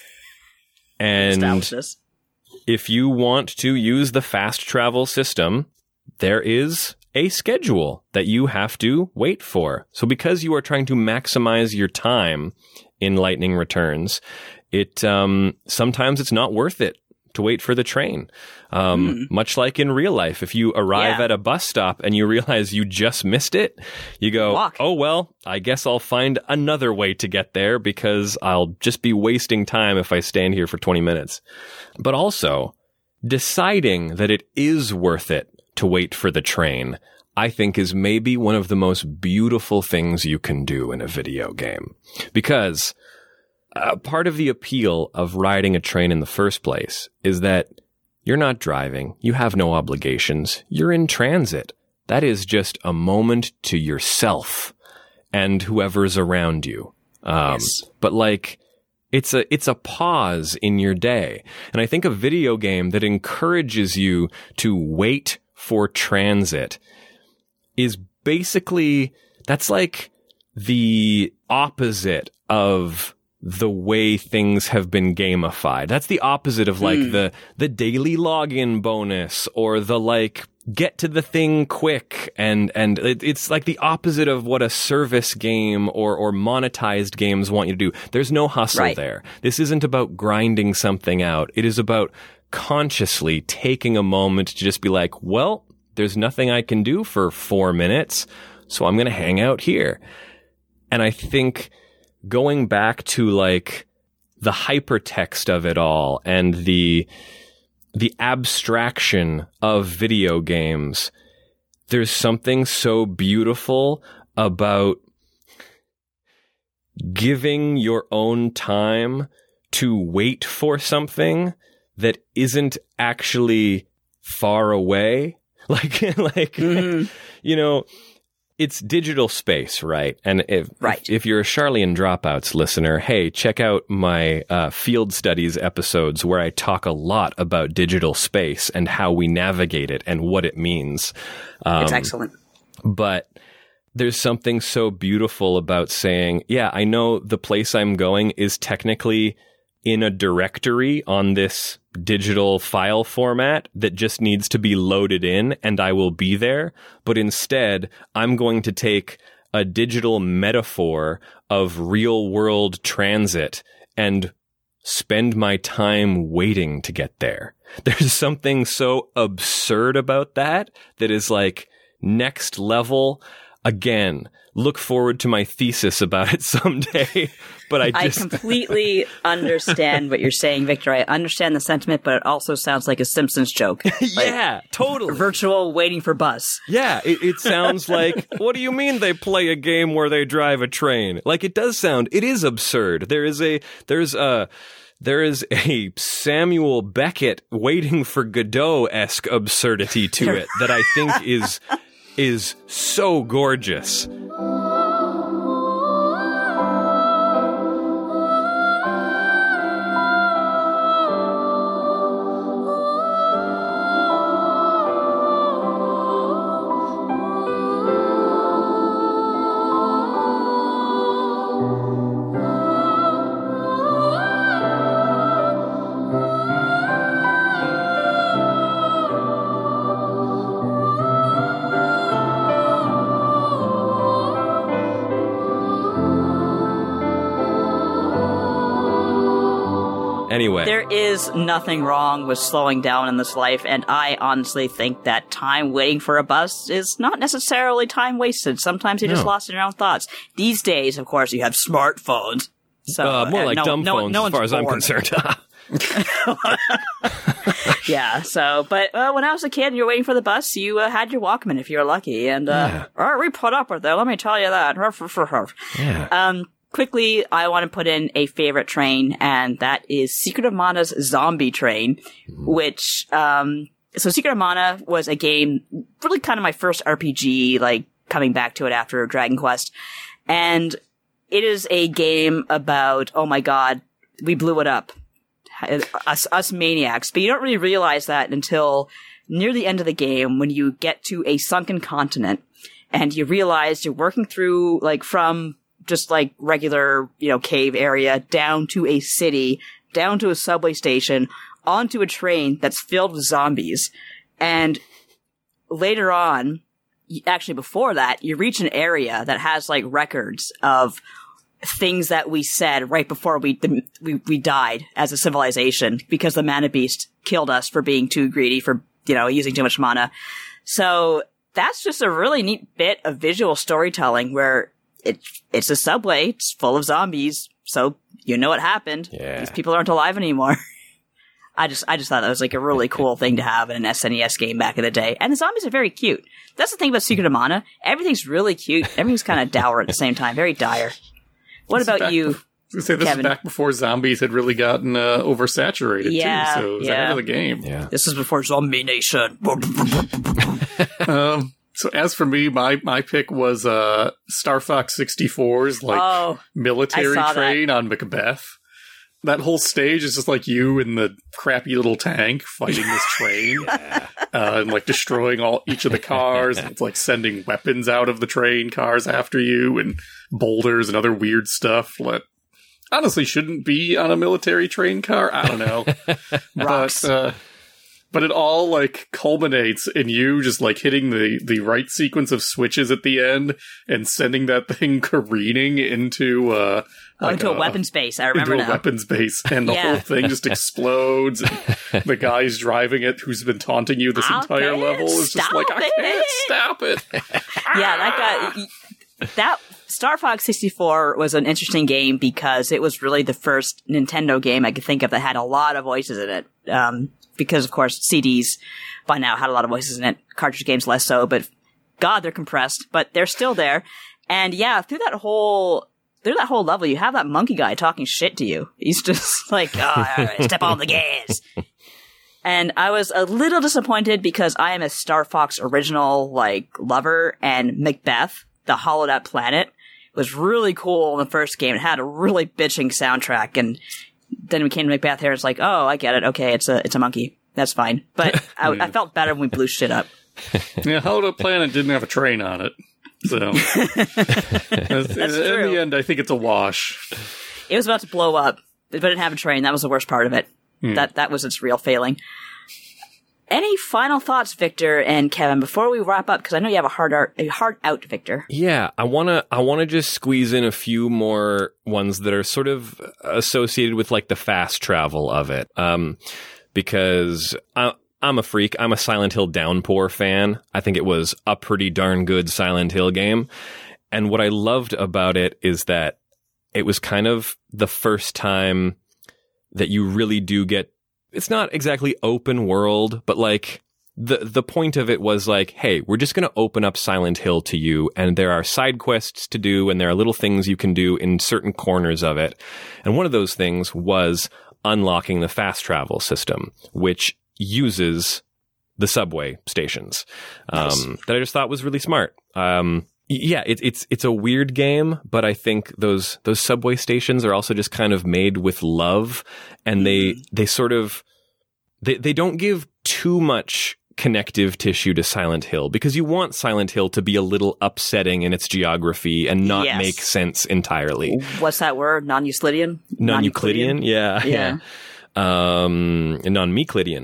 if you want to use the fast travel system, there is a schedule that you have to wait for. So because you are trying to maximize your time in Lightning Returns, sometimes it's not worth it to wait for the train. Much like in real life, if you arrive at a bus stop and you realize you just missed it, you go, walk. Oh, well, I guess I'll find another way to get there because I'll just be wasting time if I stand here for 20 minutes. But also, deciding that it is worth it to wait for the train, I think is maybe one of the most beautiful things you can do in a video game. Because part of the appeal of riding a train in the first place is that you're not driving, you have no obligations, you're in transit. That is just a moment to yourself and whoever's around you. But like, it's a pause in your day. And I think a video game that encourages you to wait for transit is basically, that's like the opposite of the way things have been gamified. That's the opposite of like the daily login bonus or the like get to the thing quick, and it's like the opposite of what a service game or monetized games want you to do. There's no hustle there. This isn't about grinding something out. It is about consciously taking a moment to just be like, well, there's nothing I can do for 4 minutes, so I'm going to hang out here. And I think going back to like the hypertext of it all and the abstraction of video games, there's something so beautiful about giving your own time to wait for something that isn't actually far away. Like, you know, it's digital space, right? And if you're a Charlie Dropouts listener, hey, check out my field studies episodes where I talk a lot about digital space and how we navigate it and what it means. It's excellent. But there's something so beautiful about saying, yeah, I know the place I'm going is technically in a directory on this digital file format that just needs to be loaded in, and I will be there. But instead, I'm going to take a digital metaphor of real world transit and spend my time waiting to get there. There's something so absurd about that is like next level. Again, look forward to my thesis about it someday. But I completely understand what you're saying, Victor. I understand the sentiment, but it also sounds like a Simpsons joke. Yeah, totally. Virtual waiting for bus. Yeah, it sounds like, what do you mean they play a game where they drive a train? Like, it does sound, it is absurd. There is a Samuel Beckett Waiting for Godot-esque absurdity to it that I think is so gorgeous. Anyway. There is nothing wrong with slowing down in this life, and I honestly think that time waiting for a bus is not necessarily time wasted. Sometimes you're just lost in your own thoughts. These days, of course, you have smartphones. So more like dumb phones as far as I'm concerned. Yeah, so, but when I was a kid and you were waiting for the bus, you had your Walkman if you were lucky, and we put up with it, let me tell you that. Yeah. Quickly, I want to put in a favorite train, and that is Secret of Mana's Zombie Train, which, so Secret of Mana was a game, really kind of my first RPG, like, coming back to it after Dragon Quest. And it is a game about, oh my god, we blew it up. Us maniacs. But you don't really realize that until near the end of the game, when you get to a sunken continent, and you realize you're working through, like, from just like regular, cave area, down to a city, down to a subway station, onto a train that's filled with zombies. And later on, actually before that, you reach an area that has like records of things that we said right before we died as a civilization because the mana beast killed us for being too greedy, for, using too much mana. So that's just a really neat bit of visual storytelling where it's a subway, it's full of zombies, so you know what happened. Yeah. These people aren't alive anymore. I just thought that was like a really cool thing to have in an SNES game back in the day. And the zombies are very cute. That's the thing about Secret of Mana. Everything's really cute. Everything's kind of dour at the same time. Very dire. What about you, This is Kevin? back before zombies had really gotten oversaturated, too. So it was ahead of the game. Yeah. This is before Zombie Nation. So as for me, my pick was Star Fox 64's military I saw train on Macbeth. that whole stage is just like you in the crappy little tank fighting this train, and like destroying each of the cars. And it's like sending weapons out of the train cars after you, and boulders and other weird stuff that honestly shouldn't be on a military train car. I don't know, Rocks. but it all like culminates in you just like hitting the right sequence of switches at the end and sending that thing careening into into a weapons base. I remember into a now. weapons base, and the Yeah. whole thing just explodes. And the guy's driving it, who's been taunting you this I entire can't level, is just like, I stop can't it." stop it. Yeah, that Star Fox 64 was an interesting game because it was really the first Nintendo game I could think of that had a lot of voices in it. Because of course CDs by now had a lot of voices in it. Cartridge games less so, but God, they're compressed, but they're still there. And yeah, through that whole level, you have that monkey guy talking shit to you. He's just like, oh, all right, step on the gas. And I was a little disappointed because I am a Star Fox original, like, lover, and Macbeth, the hollowed out planet, was really cool in the first game. It had a really bitching soundtrack, and then we came to Macbeth here, it's like, oh, I get it. Okay, it's a monkey. That's fine. But I felt better when we blew shit up. Yeah, Hollow Out Planet didn't have a train on it. So, in true. the end, I think it's a wash. It was about to blow up, but it didn't have a train. That was the worst part of it. That was its real failing. Any final thoughts, Victor and Kevin, before we wrap up? Because I know you have a hard out, Victor. Yeah, I wanna just squeeze in a few more ones that are sort of associated with like the fast travel of it. Because I'm a freak. I'm a Silent Hill Downpour fan. I think it was a pretty darn good Silent Hill game. And what I loved about it is that it was kind of the first time that you really do get, it's not exactly open world, but like the point of it was like, hey, we're just going to open up Silent Hill to you, and there are side quests to do, and there are little things you can do in certain corners of it. And one of those things was unlocking the fast travel system, which uses the subway stations, that I just thought was really smart. Yeah, it's a weird game, but I think those subway stations are also just kind of made with love, and they sort of they don't give too much connective tissue to Silent Hill, because you want Silent Hill to be a little upsetting in its geography and not Yes. make sense entirely. What's that word? Non-Euclidean? Non-Euclidean? Yeah. Non-Meclidian.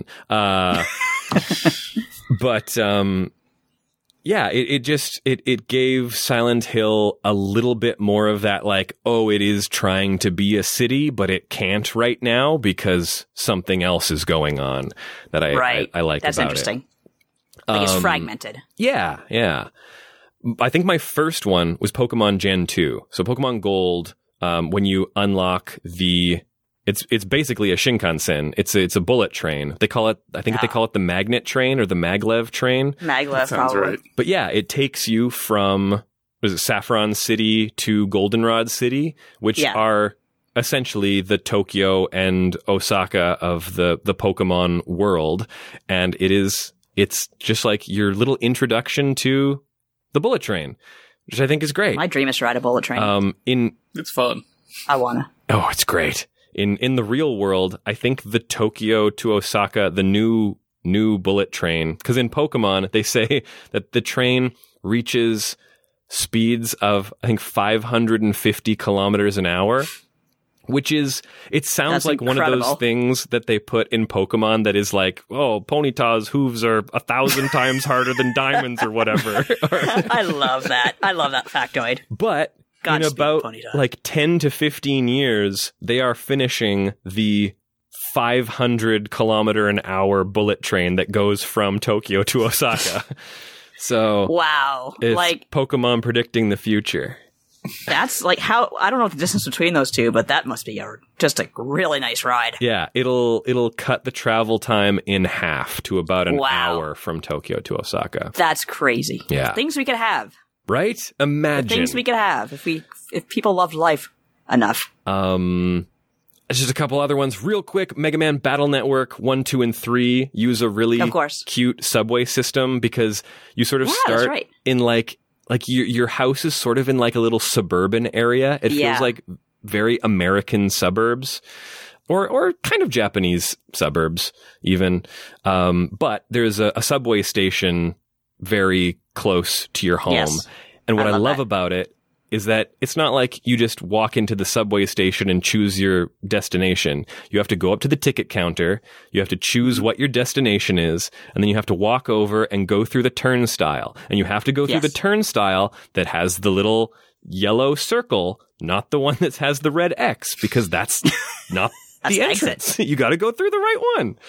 But yeah, it gave Silent Hill a little bit more of that, like, oh, it is trying to be a city, but it can't right now because something else is going on that I like That's about interesting. it. Like it's fragmented. Yeah. I think my first one was Pokemon Gen 2. So Pokemon Gold, when you unlock it's basically a Shinkansen. It's a bullet train. They call it, I think they call it the Magnet Train or the Maglev Train. Maglev, Sounds probably. right. But yeah, it takes you from, was it Saffron City to Goldenrod City, which are essentially the Tokyo and Osaka of the Pokemon world. And it's just like your little introduction to the bullet train, which I think is great. My dream is to ride a bullet train. It's fun. I wanna. Oh, it's great. In the real world, I think the Tokyo to Osaka, the new bullet train, because in Pokemon, they say that the train reaches speeds of, I think, 550 kilometers an hour, which is, it sounds That's like one of incredible. those things that they put in Pokemon that is like, oh, Ponyta's hooves are 1,000 times harder than diamonds or whatever. I love that. I love that factoid. But in Godspeed, about Ponyta. like 10 to 15 years, they are finishing the 500 kilometer an hour bullet train that goes from Tokyo to Osaka. So Wow. it's Like, Pokemon predicting the future. that's like how, I don't know the distance between those two, but that must be just a really nice ride. Yeah, it'll cut the travel time in half to about an Wow. hour from Tokyo to Osaka. That's crazy. Yeah. Things we could have. Right? Imagine. Things we could have if people loved life enough. Just a couple other ones real quick. Mega Man Battle Network 1, 2, and 3 use a really Of course. cute subway system because you sort of Yeah, that's start right. in like your house is sort of in like a little suburban area. It Yeah. feels like very American suburbs. or kind of Japanese suburbs even. But there's a subway station very close to your home. Yes. And what I love that. about it is that it's not like you just walk into the subway station and choose your destination. You have to go up to the ticket counter. You have to choose what your destination is. And then you have to walk over and go through the turnstile. And you have to go through Yes. the turnstile that has the little yellow circle, not the one that has the red X, because that's not That's the the exit. entrance. You got to go through the right one.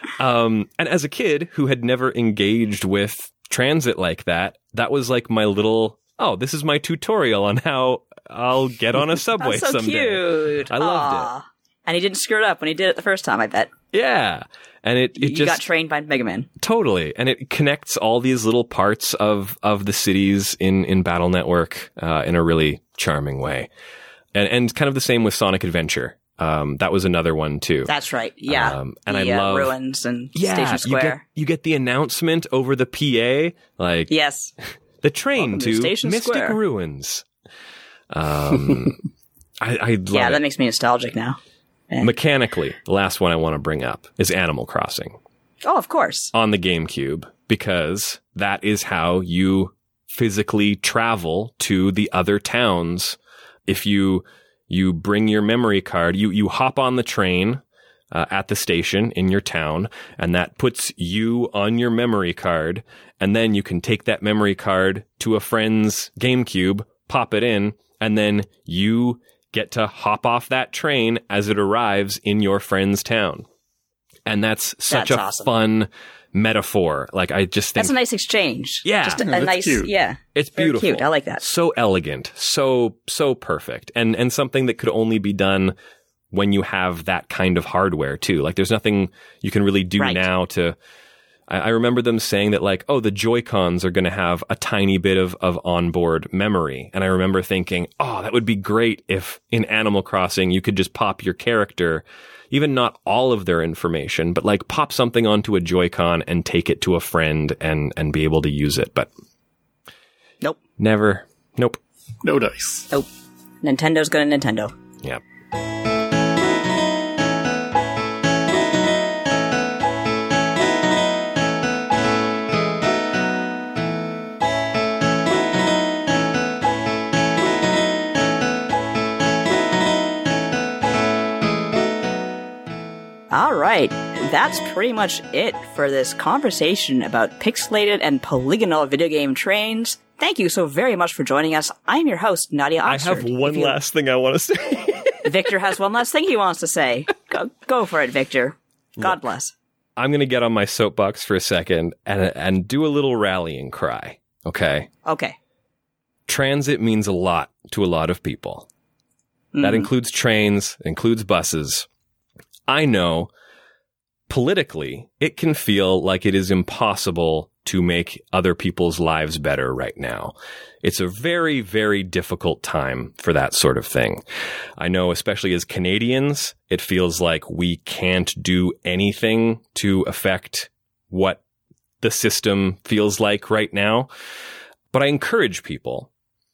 And as a kid who had never engaged with transit like that, that was like my little, this is my tutorial on how I'll get on a subway That's so someday. cute. I loved Aw. And he didn't screw it up when he did it the first time, I bet. Yeah. And it You just got trained by Mega Man. totally. And it connects all these little parts of the cities in Battle Network in a really charming way. And kind of the same with Sonic Adventure. That was another one too. That's right. Yeah. And the, I love ruins and yeah, Station Square. You get the announcement over the PA, like Yes. the train Welcome to to Station Mystic Square. Ruins. I love Yeah, it. that makes me nostalgic now. Mechanically, the last one I want to bring up is Animal Crossing Oh, of course. on the GameCube, because that is how you physically travel to the other towns. If you bring your memory card, you hop on the train at the station in your town, and that puts you on your memory card, and then you can take that memory card to a friend's GameCube, pop it in, and then you get to hop off that train as it arrives in your friend's town. And that's such That's a awesome. fun metaphor. Like, I just think That's a nice exchange. Yeah. Just a That's nice, cute. yeah. it's Very beautiful. cute. I like that. So elegant, so perfect, and something that could only be done when you have that kind of hardware too. Like, there's nothing you can really do Right. now to. I remember them saying that, like, the Joy-Cons are going to have a tiny bit of onboard memory, and I remember thinking, that would be great if in Animal Crossing you could just pop your character, even not all of their information, but like pop something onto a Joy-Con and take it to a friend and be able to use it, but. Nope. Never. Nope. No dice. Nope. Nintendo's going to Nintendo. Yep. All right. That's pretty much it for this conversation about pixelated and polygonal video game trains. Thank you so very much for joining us. I'm your host, Nadia Oxford. I have one last thing I want to say. Victor has one last thing he wants to say. Go for it, Victor. God bless. I'm going to get on my soapbox for a second and do a little rallying cry. Okay. Okay. Transit means a lot to a lot of people. That includes trains, includes buses. I know politically it can feel like it is impossible to make other people's lives better right now. It's a very, very difficult time for that sort of thing. I know, especially as Canadians, it feels like we can't do anything to affect what the system feels like right now. But I encourage people,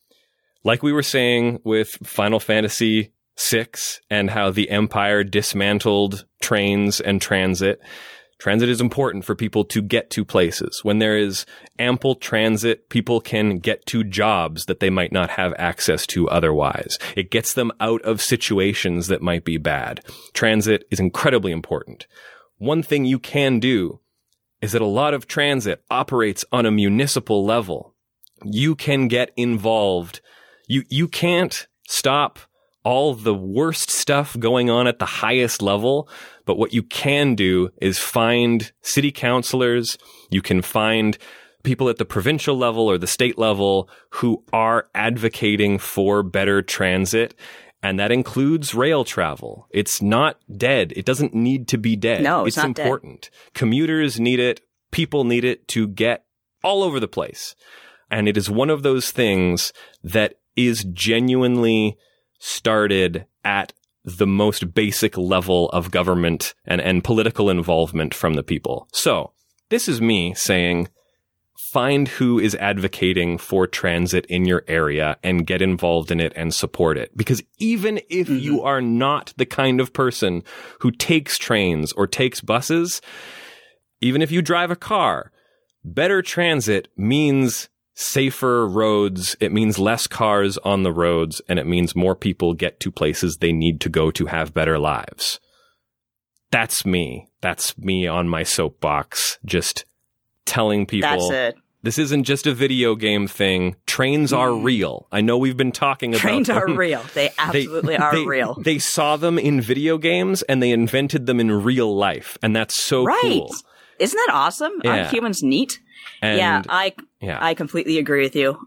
like we were saying with Final Fantasy VI and how the Empire dismantled trains and transit. Transit is important for people to get to places. When there is ample transit, people can get to jobs that they might not have access to otherwise. It gets them out of situations that might be bad. Transit is incredibly important. One thing you can do is that a lot of transit operates on a municipal level. You can get involved. You can't stop all the worst stuff going on at the highest level, but what you can do is find city councilors, you can find people at the provincial level or the state level who are advocating for better transit, and that includes rail travel. It's not dead. It doesn't need to be dead. No, it's not dead. important. Commuters need it. People need it to get all over the place. And it is one of those things that is genuinely started at the most basic level of government and political involvement from the people. So this is me saying, find who is advocating for transit in your area and get involved in it and support it. Because even if you are not the kind of person who takes trains or takes buses, even if you drive a car, better transit means safer roads. It means less cars on the roads, and it means more people get to places they need to go to have better lives. That's me. That's me on my soapbox, just telling people That's it. this isn't just a video game thing. Trains are real. I know we've been talking about Trains are them. real. They absolutely are real. They saw them in video games and they invented them in real life, and that's so Right. cool. Isn't that awesome? Yeah. Aren't humans neat? And I completely agree with you.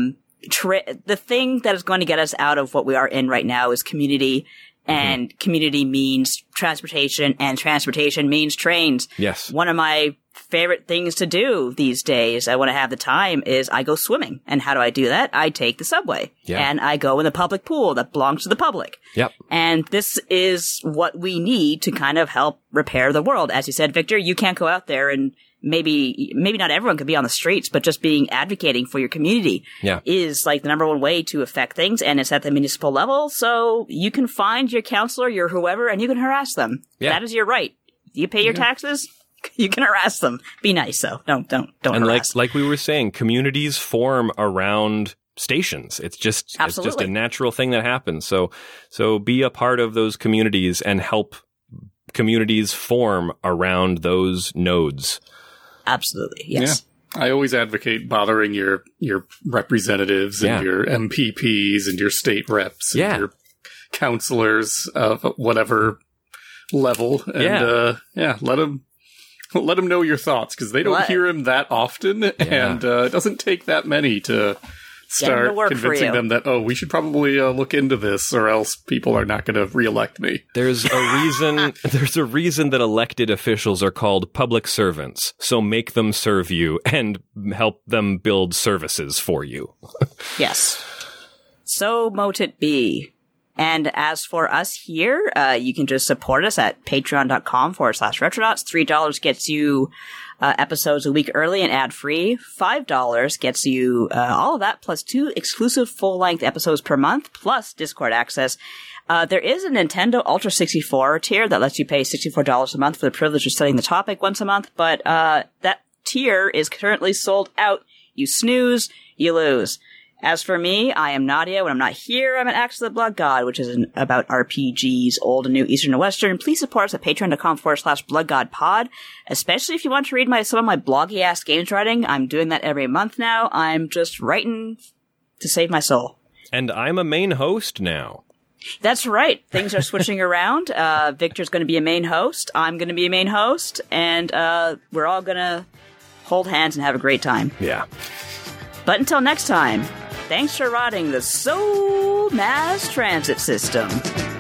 The thing that is going to get us out of what we are in right now is community, and community means transportation, and transportation means trains. Yes. One of my favorite things to do these days, when I have the time, is I go swimming. And how do I do that? I take the subway. Yeah. And I go in the public pool that belongs to the public. Yep. And this is what we need to kind of help repair the world. As you said, Victor, you can't go out there and maybe not everyone could be on the streets, but just advocating for your community is like the number one way to affect things. And it's at the municipal level. So you can find your counselor, your whoever, and you can harass them. Yeah. That is your right. You pay your taxes. You can harass them. Be nice, though. Don't And harass. like we were saying, communities form around stations. It's just Absolutely. a natural thing that happens. So be a part of those communities and help communities form around those nodes. Absolutely. Yes. Yeah. I always advocate bothering your representatives and your MPPs and your state reps and your counselors of whatever level. And let them know your thoughts, because they don't hear him that often, and it doesn't take that many to start convincing them that, we should probably look into this, or else people are not going to reelect me. There's a reason. There's a reason that elected officials are called public servants. So make them serve you and help them build services for you. Yes. So mote it be. And as for us here, you can just support us at patreon.com/retronauts. $3 gets you episodes a week early and ad-free. $5 gets you all of that, plus 2 exclusive full-length episodes per month, plus Discord access. There is a Nintendo Ultra 64 tier that lets you pay $64 a month for the privilege of studying the topic once a month, but that tier is currently sold out. You snooze, you lose. As for me, I am Nadia. When I'm not here, I'm at Axe of the Blood God, which is about RPGs, old and new, Eastern and Western. Please support us at patreon.com/bloodgodpod, especially if you want to read some of my bloggy-ass games writing. I'm doing that every month now. I'm just writing to save my soul. And I'm a main host now. That's right. Things are switching around. Victor's going to be a main host. I'm going to be a main host. And we're all going to hold hands and have a great time. Yeah. But until next time, thanks for riding the Soul Mass Transit System.